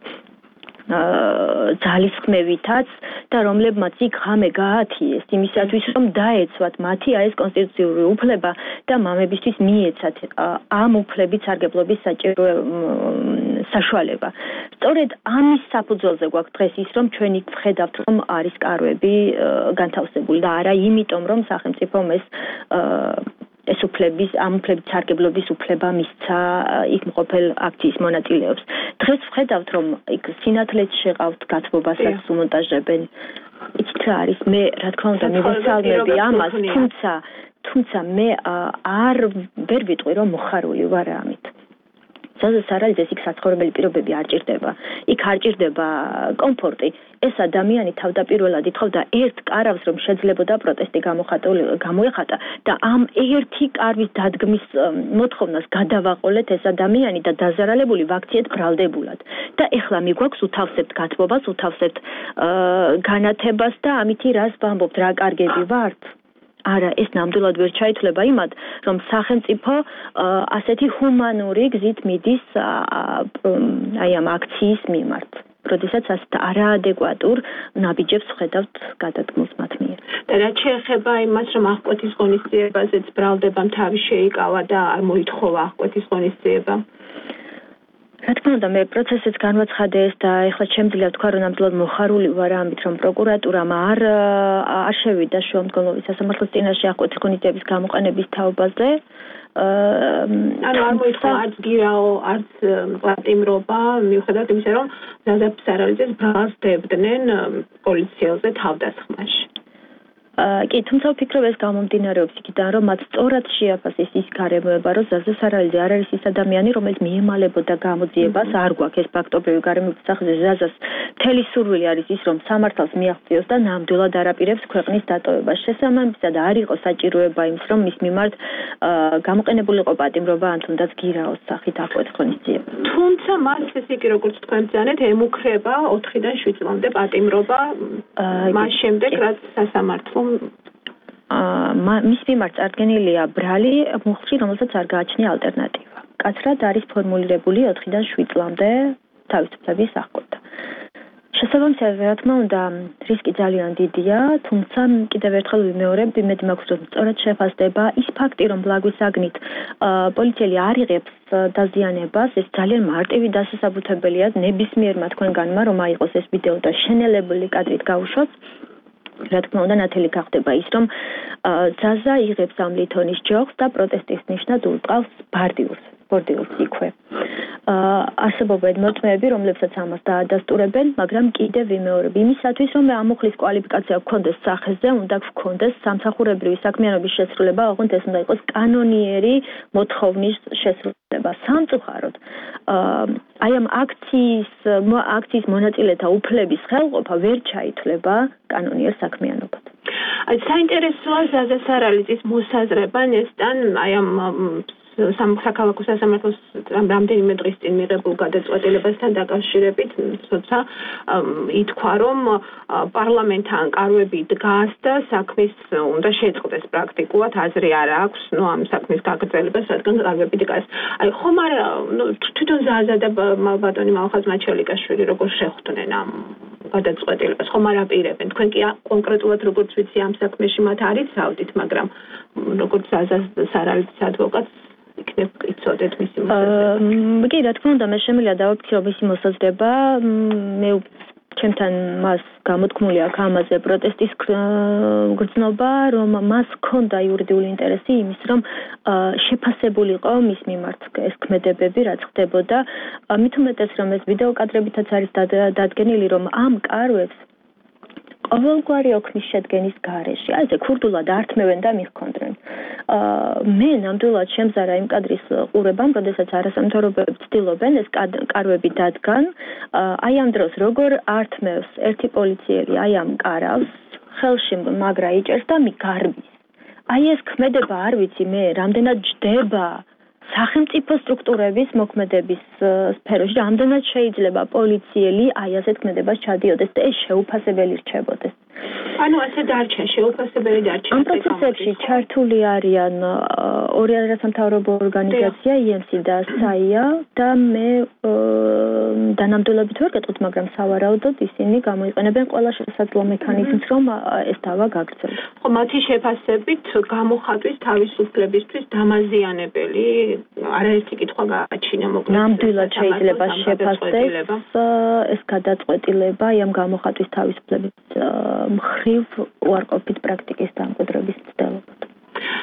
ძალისხმევითაც და რომლებმაც იქ ღამე გაათიეს იმისათვის, რომ დაეცვათ მათი ეს კონსტიტუციური უფლება და მამებისთვის მიეცათ ამ უფლების სარგებლობის საჭირო საშუალება. სწორედ ამის საფუძველზე გვაქვს დღეს ის, რომ ჩვენ იქ ვხედავთ, რომ არის კარვები განთავსებული და არა იმიტომ, რომ სახელმწიფომ ეს ეს უფლების ამ უფლების სარგებლობის უფლება მისცა იქ მყოფელ აქციის მონაწილეებს. დღეს ვხედავთ, რომ იქ სინათლეც შეყავთ გათბობასაც უმონტაჟებენ. იცით რა არის? მე რა თქმა უნდა მივესალმები ამას, თუმცა მე ვერ ვიტყვი რომ მოხარული ვარ ამით. საზესარალიძეს იქ საცხოვრებელი პირობები არ ჭირდება. იქ არ ჭირდება კომფორტი. ეს ადამიანი თავდაპირველად ითხოვდა ერთ კარავს, რომ შეძლებოდა პროტესტი გამოეხატა და ამ ერთი კარვის დადგმის მოთხოვნას გადავაყოლეთ ეს ადამიანი და დაზარალებული ვაქციეთ ბრალდებულად. და ეხლა მიგვაქვს უთავსებთ გათბობას, უთავსებთ განათებას და ამითი რას ვამბობთ, რა კარგები ვართ? არა, ეს ნამდვილად ვერ ჩაითვლება იმად, რომ სახელმწიფო ასეთი ჰუმანური გზით მიდის აი ამ აქციის მიმართ. როდესაც ასეთ არაადეკვატურ ნაბიჯებს ხედავთ გადადგმულს მათ მიერ. და რაც შეეხება იმას, რომ აღკვეთის ღონისძიებაზეც ბრალდებამ თავი შეიკავა და არ მოითხოვა აღკვეთის ღონისძიება. რა თქმა უნდა, მე პროცესიც განვაცხადეს და ეხლა შემიძლია ვთქვა, რომ ნამდვილად მოხარული ვარ ამით, რომ პროკურატურამ არ შევიდა შუამდგომლობის სასამართლოს წინაშე აღკვეთის ღონისძიების გამოყენების თაობაზე. ანუ არ მოითხოვა არც გირაო, არც პატიმრობა, მიუხედავად იმისა, რომ ზაზა ფსარალიძეს ბრალდებდნენ პოლიციელზე თავდასხმაში. კი, თუმცა ვფიქრობ ეს გამომდინარეობს იქიდან, რომ მათ სწორად შეაფასეს ის გარემოება, რომ ზაზა ფსარალიძე არ არის ის ადამიანი, რომელიც მიემალებოდა გამოძიებას, არ გვაქვს ეს ფაქტობრივი გარემოების სახეზე. ზაზას მთელი სურვილი არის ის, რომ სამართალს მიაღწიოს და ნამდვილად არაპირებს ქვეყნის დატოვებას. შესაბამისად არ იყო საჭიროება იმის, რომ მის მიმართ გამოყენებულიყო პატიმრობა ან თუნდაც გირაოს სახით აღკვეთის ღონისძიება. თუმცა მას ესე იგი როგორც თქვენ ბრძანეთ, ემუქრება 4-დან 7 წლამდე პატიმრობა მას შემდეგ, რაც სასამართლო მის მიმართ წარდგენილია ბრალი მუხტი, რომელსაც არ გააჩნია ალტერნატივა. კაცრად არის ფორმულირებული 4-დან 7 წლამდე თავისუფლების აღკვეთა. შესაბამისად, რა თქმა უნდა, რისკი ძალიან დიდია, თუმცა კიდევ ერთხელ ვიმეორებ, იმედი მაქვს, რომ სწორად შეფასდება ის ფაქტი, რომ ბლაგვის აგნით პოლიციელი არ იღებს დაზიანებას, ეს ძალიან მარტივი დასასაბუთებელია ნებისმიერმა თქვენგანმა, რომ აიღოს ეს ვიდეო და შენელებული კადრით გაუშვოს. რა თქმა უნდა, ნათელი გახდება ის, რომ ზაზა იღებს ამ ლითონის ჯოხს და პროტესტის ნიშნად უტყავს ბორდილს იქვე. არსებობენ მოწმეები, რომლებსაც ამას დაადასტურებენ, მაგრამ კიდევ ვიმეორებ, იმისათვის, რომ ამუხლის კვალიფიკაცია გქონდეს სახეზე, უნდა გქონდეს სამსახურებრივი საქმიანობის შესრულება, ოღონდ ეს უნდა იყოს კანონიერი მოთხოვნის შესრულება. სამწუხაროდ, აი ამ აქციის მონაწილეთა უფლების ხელყოფა ვერ ჩაითვლება კანონიერ საქმიანობად. საინტერესოა ზაზა ფსარალიძის მოსაზრება ნესტან აი ამ საქალაქო სასამართლოს რამდენიმე დღის წინ მიღებულ გადაწყვეტილებასთან დაკავშირებით, თუმცა ითქვა, რომ პარლამენტთან კარვები დგას და საქმის უნდა შეწყდეს პრაქტიკულად, აზრი არ აქვს, ამ საქმის გაგრძელებას, რადგან კარვები დგას. აი ხომ არ თვითონ ზაზა და ბატონი მალხაზ მაჩალიკაშვილი როგორ შეხვდნენ ამ გადაწყვეტილებას, ხომ არ აპირებენ. თქვენ კი კონკრეტულად როგორც ვიცი ამ საქმეში მათ არ იცავდით, მაგრამ როგორც ზაზა ფსარალიძის ადვოკატს იქნებ იცოდეთ მისი მოსაზრება. კი, რა თქმა უნდა, მე შემიძლია დავაფიქრო მისი მოსაზრება. მე ჩემთან მას გამოთქმული აქვს ამაზე პროტესტის გრძნობა, რომ მას ჰქონდა იურიდიული ინტერესი იმის, რომ შეფასებულიყო მის მიმართ ეს ქმედებები, რაც ხდებოდა. მით უმეტეს, რომ ეს ვიდეო კადრებითაც არის დადგენილი, რომ ამ კარვებს ყოველგვარი ოქმის შედგენის გარეშე, ასე ქურდულად ართმევენ და მიხონდნენ. მე ნამდვილად შემზარა იმ კადრის ყურებამ, როდესაც არასამთავრობოები ცდილობენ ეს კარვები დადგან. აი ამ დროს როგორ ართმევს ერთი პოლიციელი აი ამ კარავს, ხელში მაგრა იჭერს და მიგარბის. აი ეს ქმედება არ ვიცი მე, რამდენად ჯდება სახელმწიფო სტრუქტურების მოქმედების სფეროში, რამდენად შეიძლება პოლიციელი აი ასეთ ქმედებას ჩადიოდეს და ეს შეუფასებელი რჩებოდეს. ანუ ასე დარჩა, შეუფასებელი დარჩა. ამ პროცესებში ჩართული არიან ორი არასამთავრობო ორგანიზაცია, IMC და SAIA და მე დანამდვილებით ვერ გეტყვით, მაგრამ სავარაუდოდ ისინი გამოიყენებენ ყველა შესაძლო მექანიზმს, რომ ეს დავა გაგრძელდეს. ხო, მათი შეფასებით გამოხატვის თავისუფლებისთვის დამაზიანებელი არაერთი კითხვა გააჩინა მოკლედ. ნამდვილად შეიძლება შეფასდეს ეს გადაწყვეტილება ამ გამოხატვის თავისუფლების მხრივ უარყოფით პრაქტიკის დამკვიდრების მცდელობად.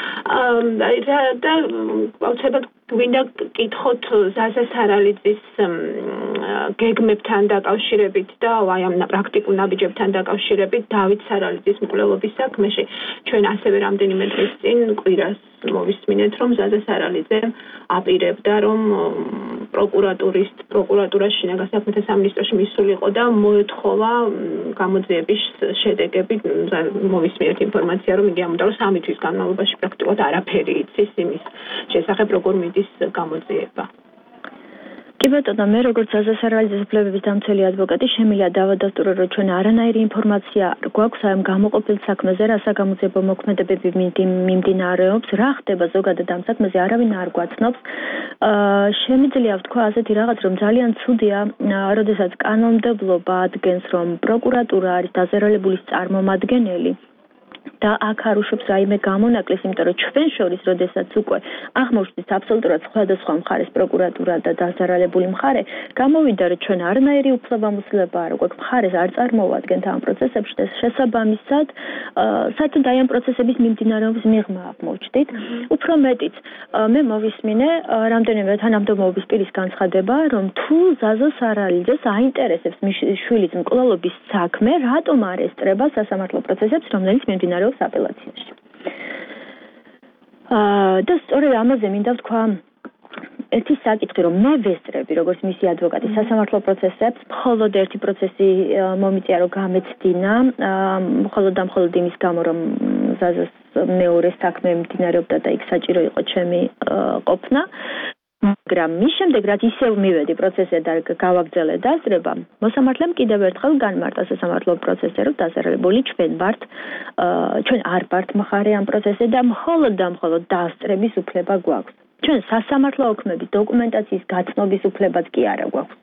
და აუცილებლად გვინდა კითხოთ ზაზა სარალიძის გეგმებთან დაკავშირებით და აი ამ პრაქტიკულ ნაბიჯებთან დაკავშირებით დავით სარალიძის მკვლელობის საქმეში ჩვენ ასევე რამდენიმე დღის წინ კვირას მოვისმინეთ რომ ზაზა სარალიძე აპირებდა რომ პროკურატურაში შინაგან საქმეთა სამინისტროში მისულიყო და მოეთხოვა გამოძიების შედეგები მოვისმინეთ ინფორმაცია რომ იგი ამბობდა რომ 3 თვის განმავლობაში პრაქტიკულად არაფერი იცის იმის შესახებ როგორ მიდის გამოძიება. კი ბატონო, მე როგორც ზაზა სარალიძის უფლებების დამცველი ადვოკატი შემიძლია დავადასტურო, რომ ჩვენ არანაირი ინფორმაცია არ გვაქვს ამ გამოყოფილ საქმეზე, რა საგამოძიებო მოქმედებები მიმდინარეობს, რა ხდება ზოგადად ამ საქმეზე არავინ არ გვაცნობს. Შემიძლია ვთქვა ასეთი რაღაც, რომ ძალიან ცუდია, როდესაც კანონმდებლობა ადგენს, რომ პროკურატურა არის დაზერალებული წარმომადგენელი. და აქ არ უშვებს რაიმე გამონაკლის, იმიტომ რომ ჩვენ შორის, როდესაც უკვე აღმოჩნდით აბსოლუტურად სხვადასხვა მხარეს პროკურატურა და დაზარალებული მხარე, გამოვიდა, რომ ჩვენ არანაირი უფლებამოსილება არ გვაქვს, მხარეს არ წარმოვადგენთ ამ პროცესებში და შესაბამისად, საერთოდ აი ამ პროცესების მიმდინარეობის მიღმა აღმოჩნდით. უფრო მეტიც, მე მოვისმინე რამდენიმე თანამდებობის პირის განცხადება, რომ თუ ზაზა სარალიძეს აინტერესებს შვილის მკვლელობის საქმე, რატომ არ ესწრება სასამართლო პროცესებს, რომელიც მიმდინარეობს აპელაციაში. და სწორედ ამაზე მინდა ვთქვა ერთი საკითხი, რომ მე ვესწრები, როგორც მისი ადვოკატი, სასამართლო პროცესებს, მხოლოდ ერთი პროცესი მომიწია, რომ გამეცდინა, მხოლოდ იმის გამო, რომ ზაზას მეორე საქმე მიმდინარეობდა და იქ საჭირო იყო ჩემი ყოფნა. მაგრამ მის შემდეგ რაც ისევ მივედი პროცესზე და გავაგრძელე დასწრება, მოსამართლემ კიდევ ერთხელ განმარტა სასამართლო პროცესზე, რომ დაზარალებული ჩვენ არ ვართ მხარე ამ პროცესზე და მხოლოდ დასწრების უფლება გვაქვს. ჩვენ სასამართლო ოქმების დოკუმენტაციის გაცნობის უფლებაც კი არა გვაქვს.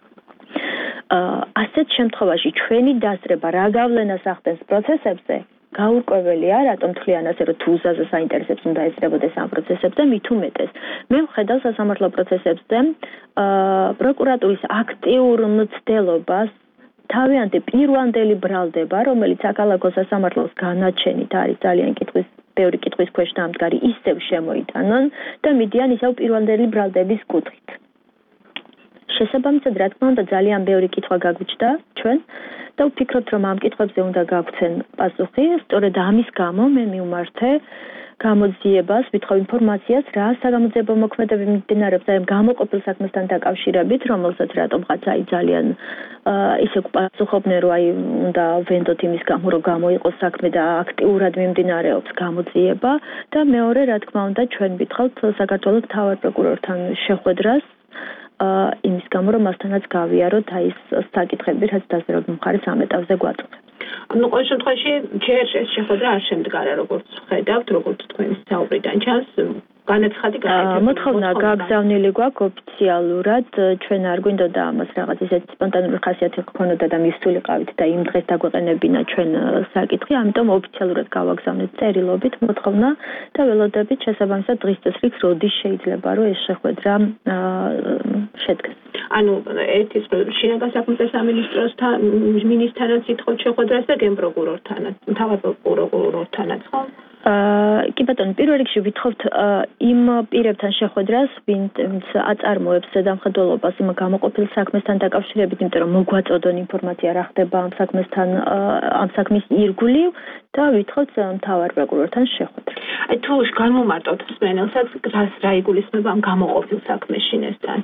ასეთ შემთხვევაში ჩვენი დასწრება რა გავლენას ახდენს პროცესებზე, გაურკვეველია, რატომ თქვენ ასე რომ თუ ზაზას აინტერესებს უნდა ესწრებოდეს ამ პროცესებზე, მით უმეტეს. მე ვხედავ სასამართლო პროცესებზე პროკურატურის აქტიურ მცდელობას თავიანთი პირვანდელი ბრალდება, რომელიც საქალაქო სასამართლოს განაჩენით არის ძალიან ბევრი კითხვის ქვეშ დამდგარი, ისევ შემოიტანონ და მიდიან ისევ პირვანდელი ბრალდების კუთხით. შესაბამისად, რა თქმა უნდა, ძალიან ბევრი კითხვა გაგვიჩნდა ჩვენ და ვფიქრობთ, რომ ამ კითხვებზე უნდა გავცენ პასუხი. სწორედ ამის გამო მე მივმართე გამოძიებას, ვითხოვ ინფორმაციას, რა საგამოძიებო მოქმედებები მიმდინარეობს ამ გამოყოფილ საქმესთან დაკავშირებით, რომელსაც რატომღაც აი ძალიან ისე პასუხობდნენ, რომ აი უნდა ვენდოთ იმის გამო, რომ გამოიყოს საქმე და აქტიურად მიმდინარეობს გამოძიება და მეორე, რა თქმა უნდა, ჩვენ ვითხოვთ საქართველოს მთავარ პროკურორთან შეხვედრას იმის გამო, რომ მასთანაც გავიაროთ აი ეს საკითხები, რაც დაზარალებული მხარეს ამ ეტაპზე გვაწუხებს. Ну, ყოველ შემთხვევაში, ჯერ ეს შეხვედრა არ შემდგარა, როგორც ხედავთ, როგორც თქვენი საუბრიდან ჩანს, განაცხადი გაკეთებული. მოთხოვნა გაგზავნილი გვაქვს ოფიციალურად, ჩვენ არ გვინდოდა ამას რაღაც ისეთი სპონტანური ხასიათი გქონოდა და მისულიყავით და იმ დღეს დაგვეყენებინა ჩვენ საკითხი, ამიტომ ოფიციალურად გავაგზავნეთ წერილობით მოთხოვნა და ველოდებით შესაბამისად დღის წესრიგს როდის შეიძლება რომ ეს შეხვედრა შედგეს. ანუ ერთის შინაგან საქმეთა სამინისტროსთან მინისტრთანაც ითხოვთ შეხვედრას და გენპროკურორთანაც, მთავარ პროკურორთანაც, ხო? კი ბატონო, პირველ რიგში ვითხოვთ იმ პირებთან შეხვედრას, ვინც აწარმოებს ზედამხედველობას იმ გამოყოფილ საქმესთან დაკავშირებით, იმიტომ რომ მოგვაწოდონ ინფორმაცია რა ხდება ამ საქმესთან, ამ საქმის ირგვლივ და ვითხოვთ მთავარ პროკურორთან შეხვედრა. აი თუ განმომარტოთ მსმენელსაც, რა იგულისხმება ამ გამოყოფილ საქმეშინესთან?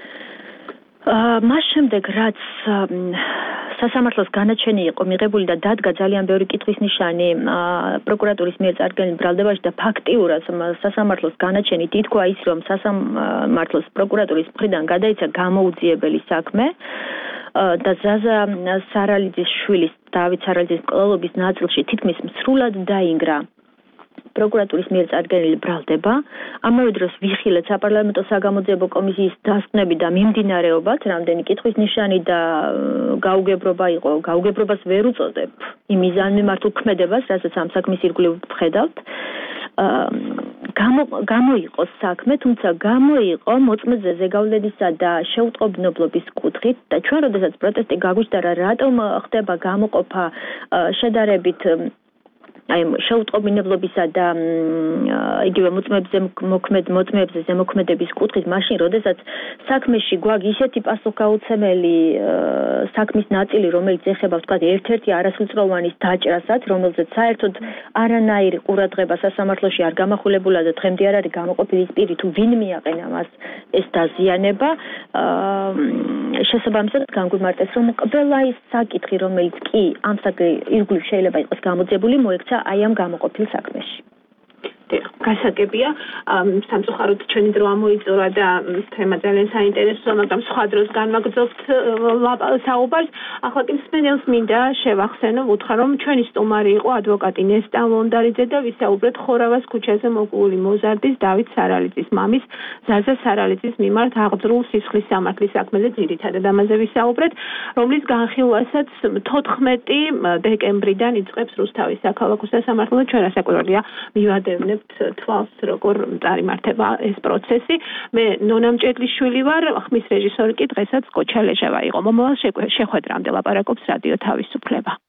მას შემდეგ რაც სასამართლოს განაჩენი იყო მიღებული და დადგა ძალიან ბევრი კითხვის ნიშანი პროკურატურის მიერ წარდგენილ ბრალდებაში და ფაქტიურად სასამართლოს განაჩენით ითქვა ის, რომ სასამართლოს პროკურატურის მხრიდან გადაიცა გამოუძიებელი საქმე და ზაზა სარალიძის შვილის დავით სარალიძის მკვლელობის ნაწილში თითქმის სრულად დაინგრა პროკურატურის მიერ წარდგენილი ბრალდება. ამავე დროს ვიხილეთ საპარლამენტო საგამოძიებო კომისიის დასკვნები და მიმდინარეობაც, რამდენი კითხვის ნიშანი და გაუგებრობა იყო. გაუგებრობას ვერ უწოდებ იმ მიზანმიმართულ ქმედებას, რასაც ამ საქმის ირგვლივ ვხედავთ. გამოიყო საქმე, თუმცა გამოიყო მოწმეზე ზეგავლენისა და შეუტყობინებლობის კუთხით და ჩვენ როდესაც პროტესტი გაგვიჩნდა, რატომ ხდება გამოყოფა შედარებით აი შეუტყობინებლობისა და იგივე მოწმეებზე ზემოქმედების კუთხით მაშინ, როდესაც საქმეში გვაქვს ისეთი პასუხგაუცემელი საქმის ნაწილი, რომელიც ეხება ვთქვათ ერთ-ერთი არასრულწლოვანის დაჭრასაც, რომელზეც საერთოდ არანაირი ყურადღება სასამართლოში არ გამახვილებულა და დღემდე არ არის გამოყოფილი პირი თუ ვინ მიაყენა მას ეს დაზიანება, შესაბამისად განგვიმარტეს, რომ ყველა ის საკითხი, რომელიც კი ამ ირგვლივ შეიძლება იყოს გამოძებული, მოექცა აი ამ გამოყოფილ საქმეში. გასაგებია, სამწუხაროდ ჩვენი დრო ამოიწურა და თემა ძალიან საინტერესოა, მაგრამ სხვა დროს განვაგრძობთ საუბარს. ახლა კი მსმენელს მინდა შევახსენო, უთხრა რომ ჩვენი სტუმარი იყო ადვოკატი ნესტა ლონდარიძე და ვისაუბრეთ ხორავას ქუჩაზე მოგული მოზარდის დავით სარალიძის მამის ზაზა სარალიძის მიმართ აღძრულ სისხლის სამართლის საქმეზე ძირითადად ამაზე ვისაუბრეთ, რომლის განხილვასაც 14 დეკემბრიდან იწყებს რუსთავის საქალაქო სასამართლო და ჩვენ რასაკვირველია მივადევნებთ თვალს როგორ წარიმართება ეს პროცესი. მე ნონა მჭედლიშვილი ვარ, ხმის რეჟისორი კი დღესაც კოჩა ლეჟავა იყო. მომავალ შეხვედრამდე ლაპარაკობს რადიო თავისუფლება.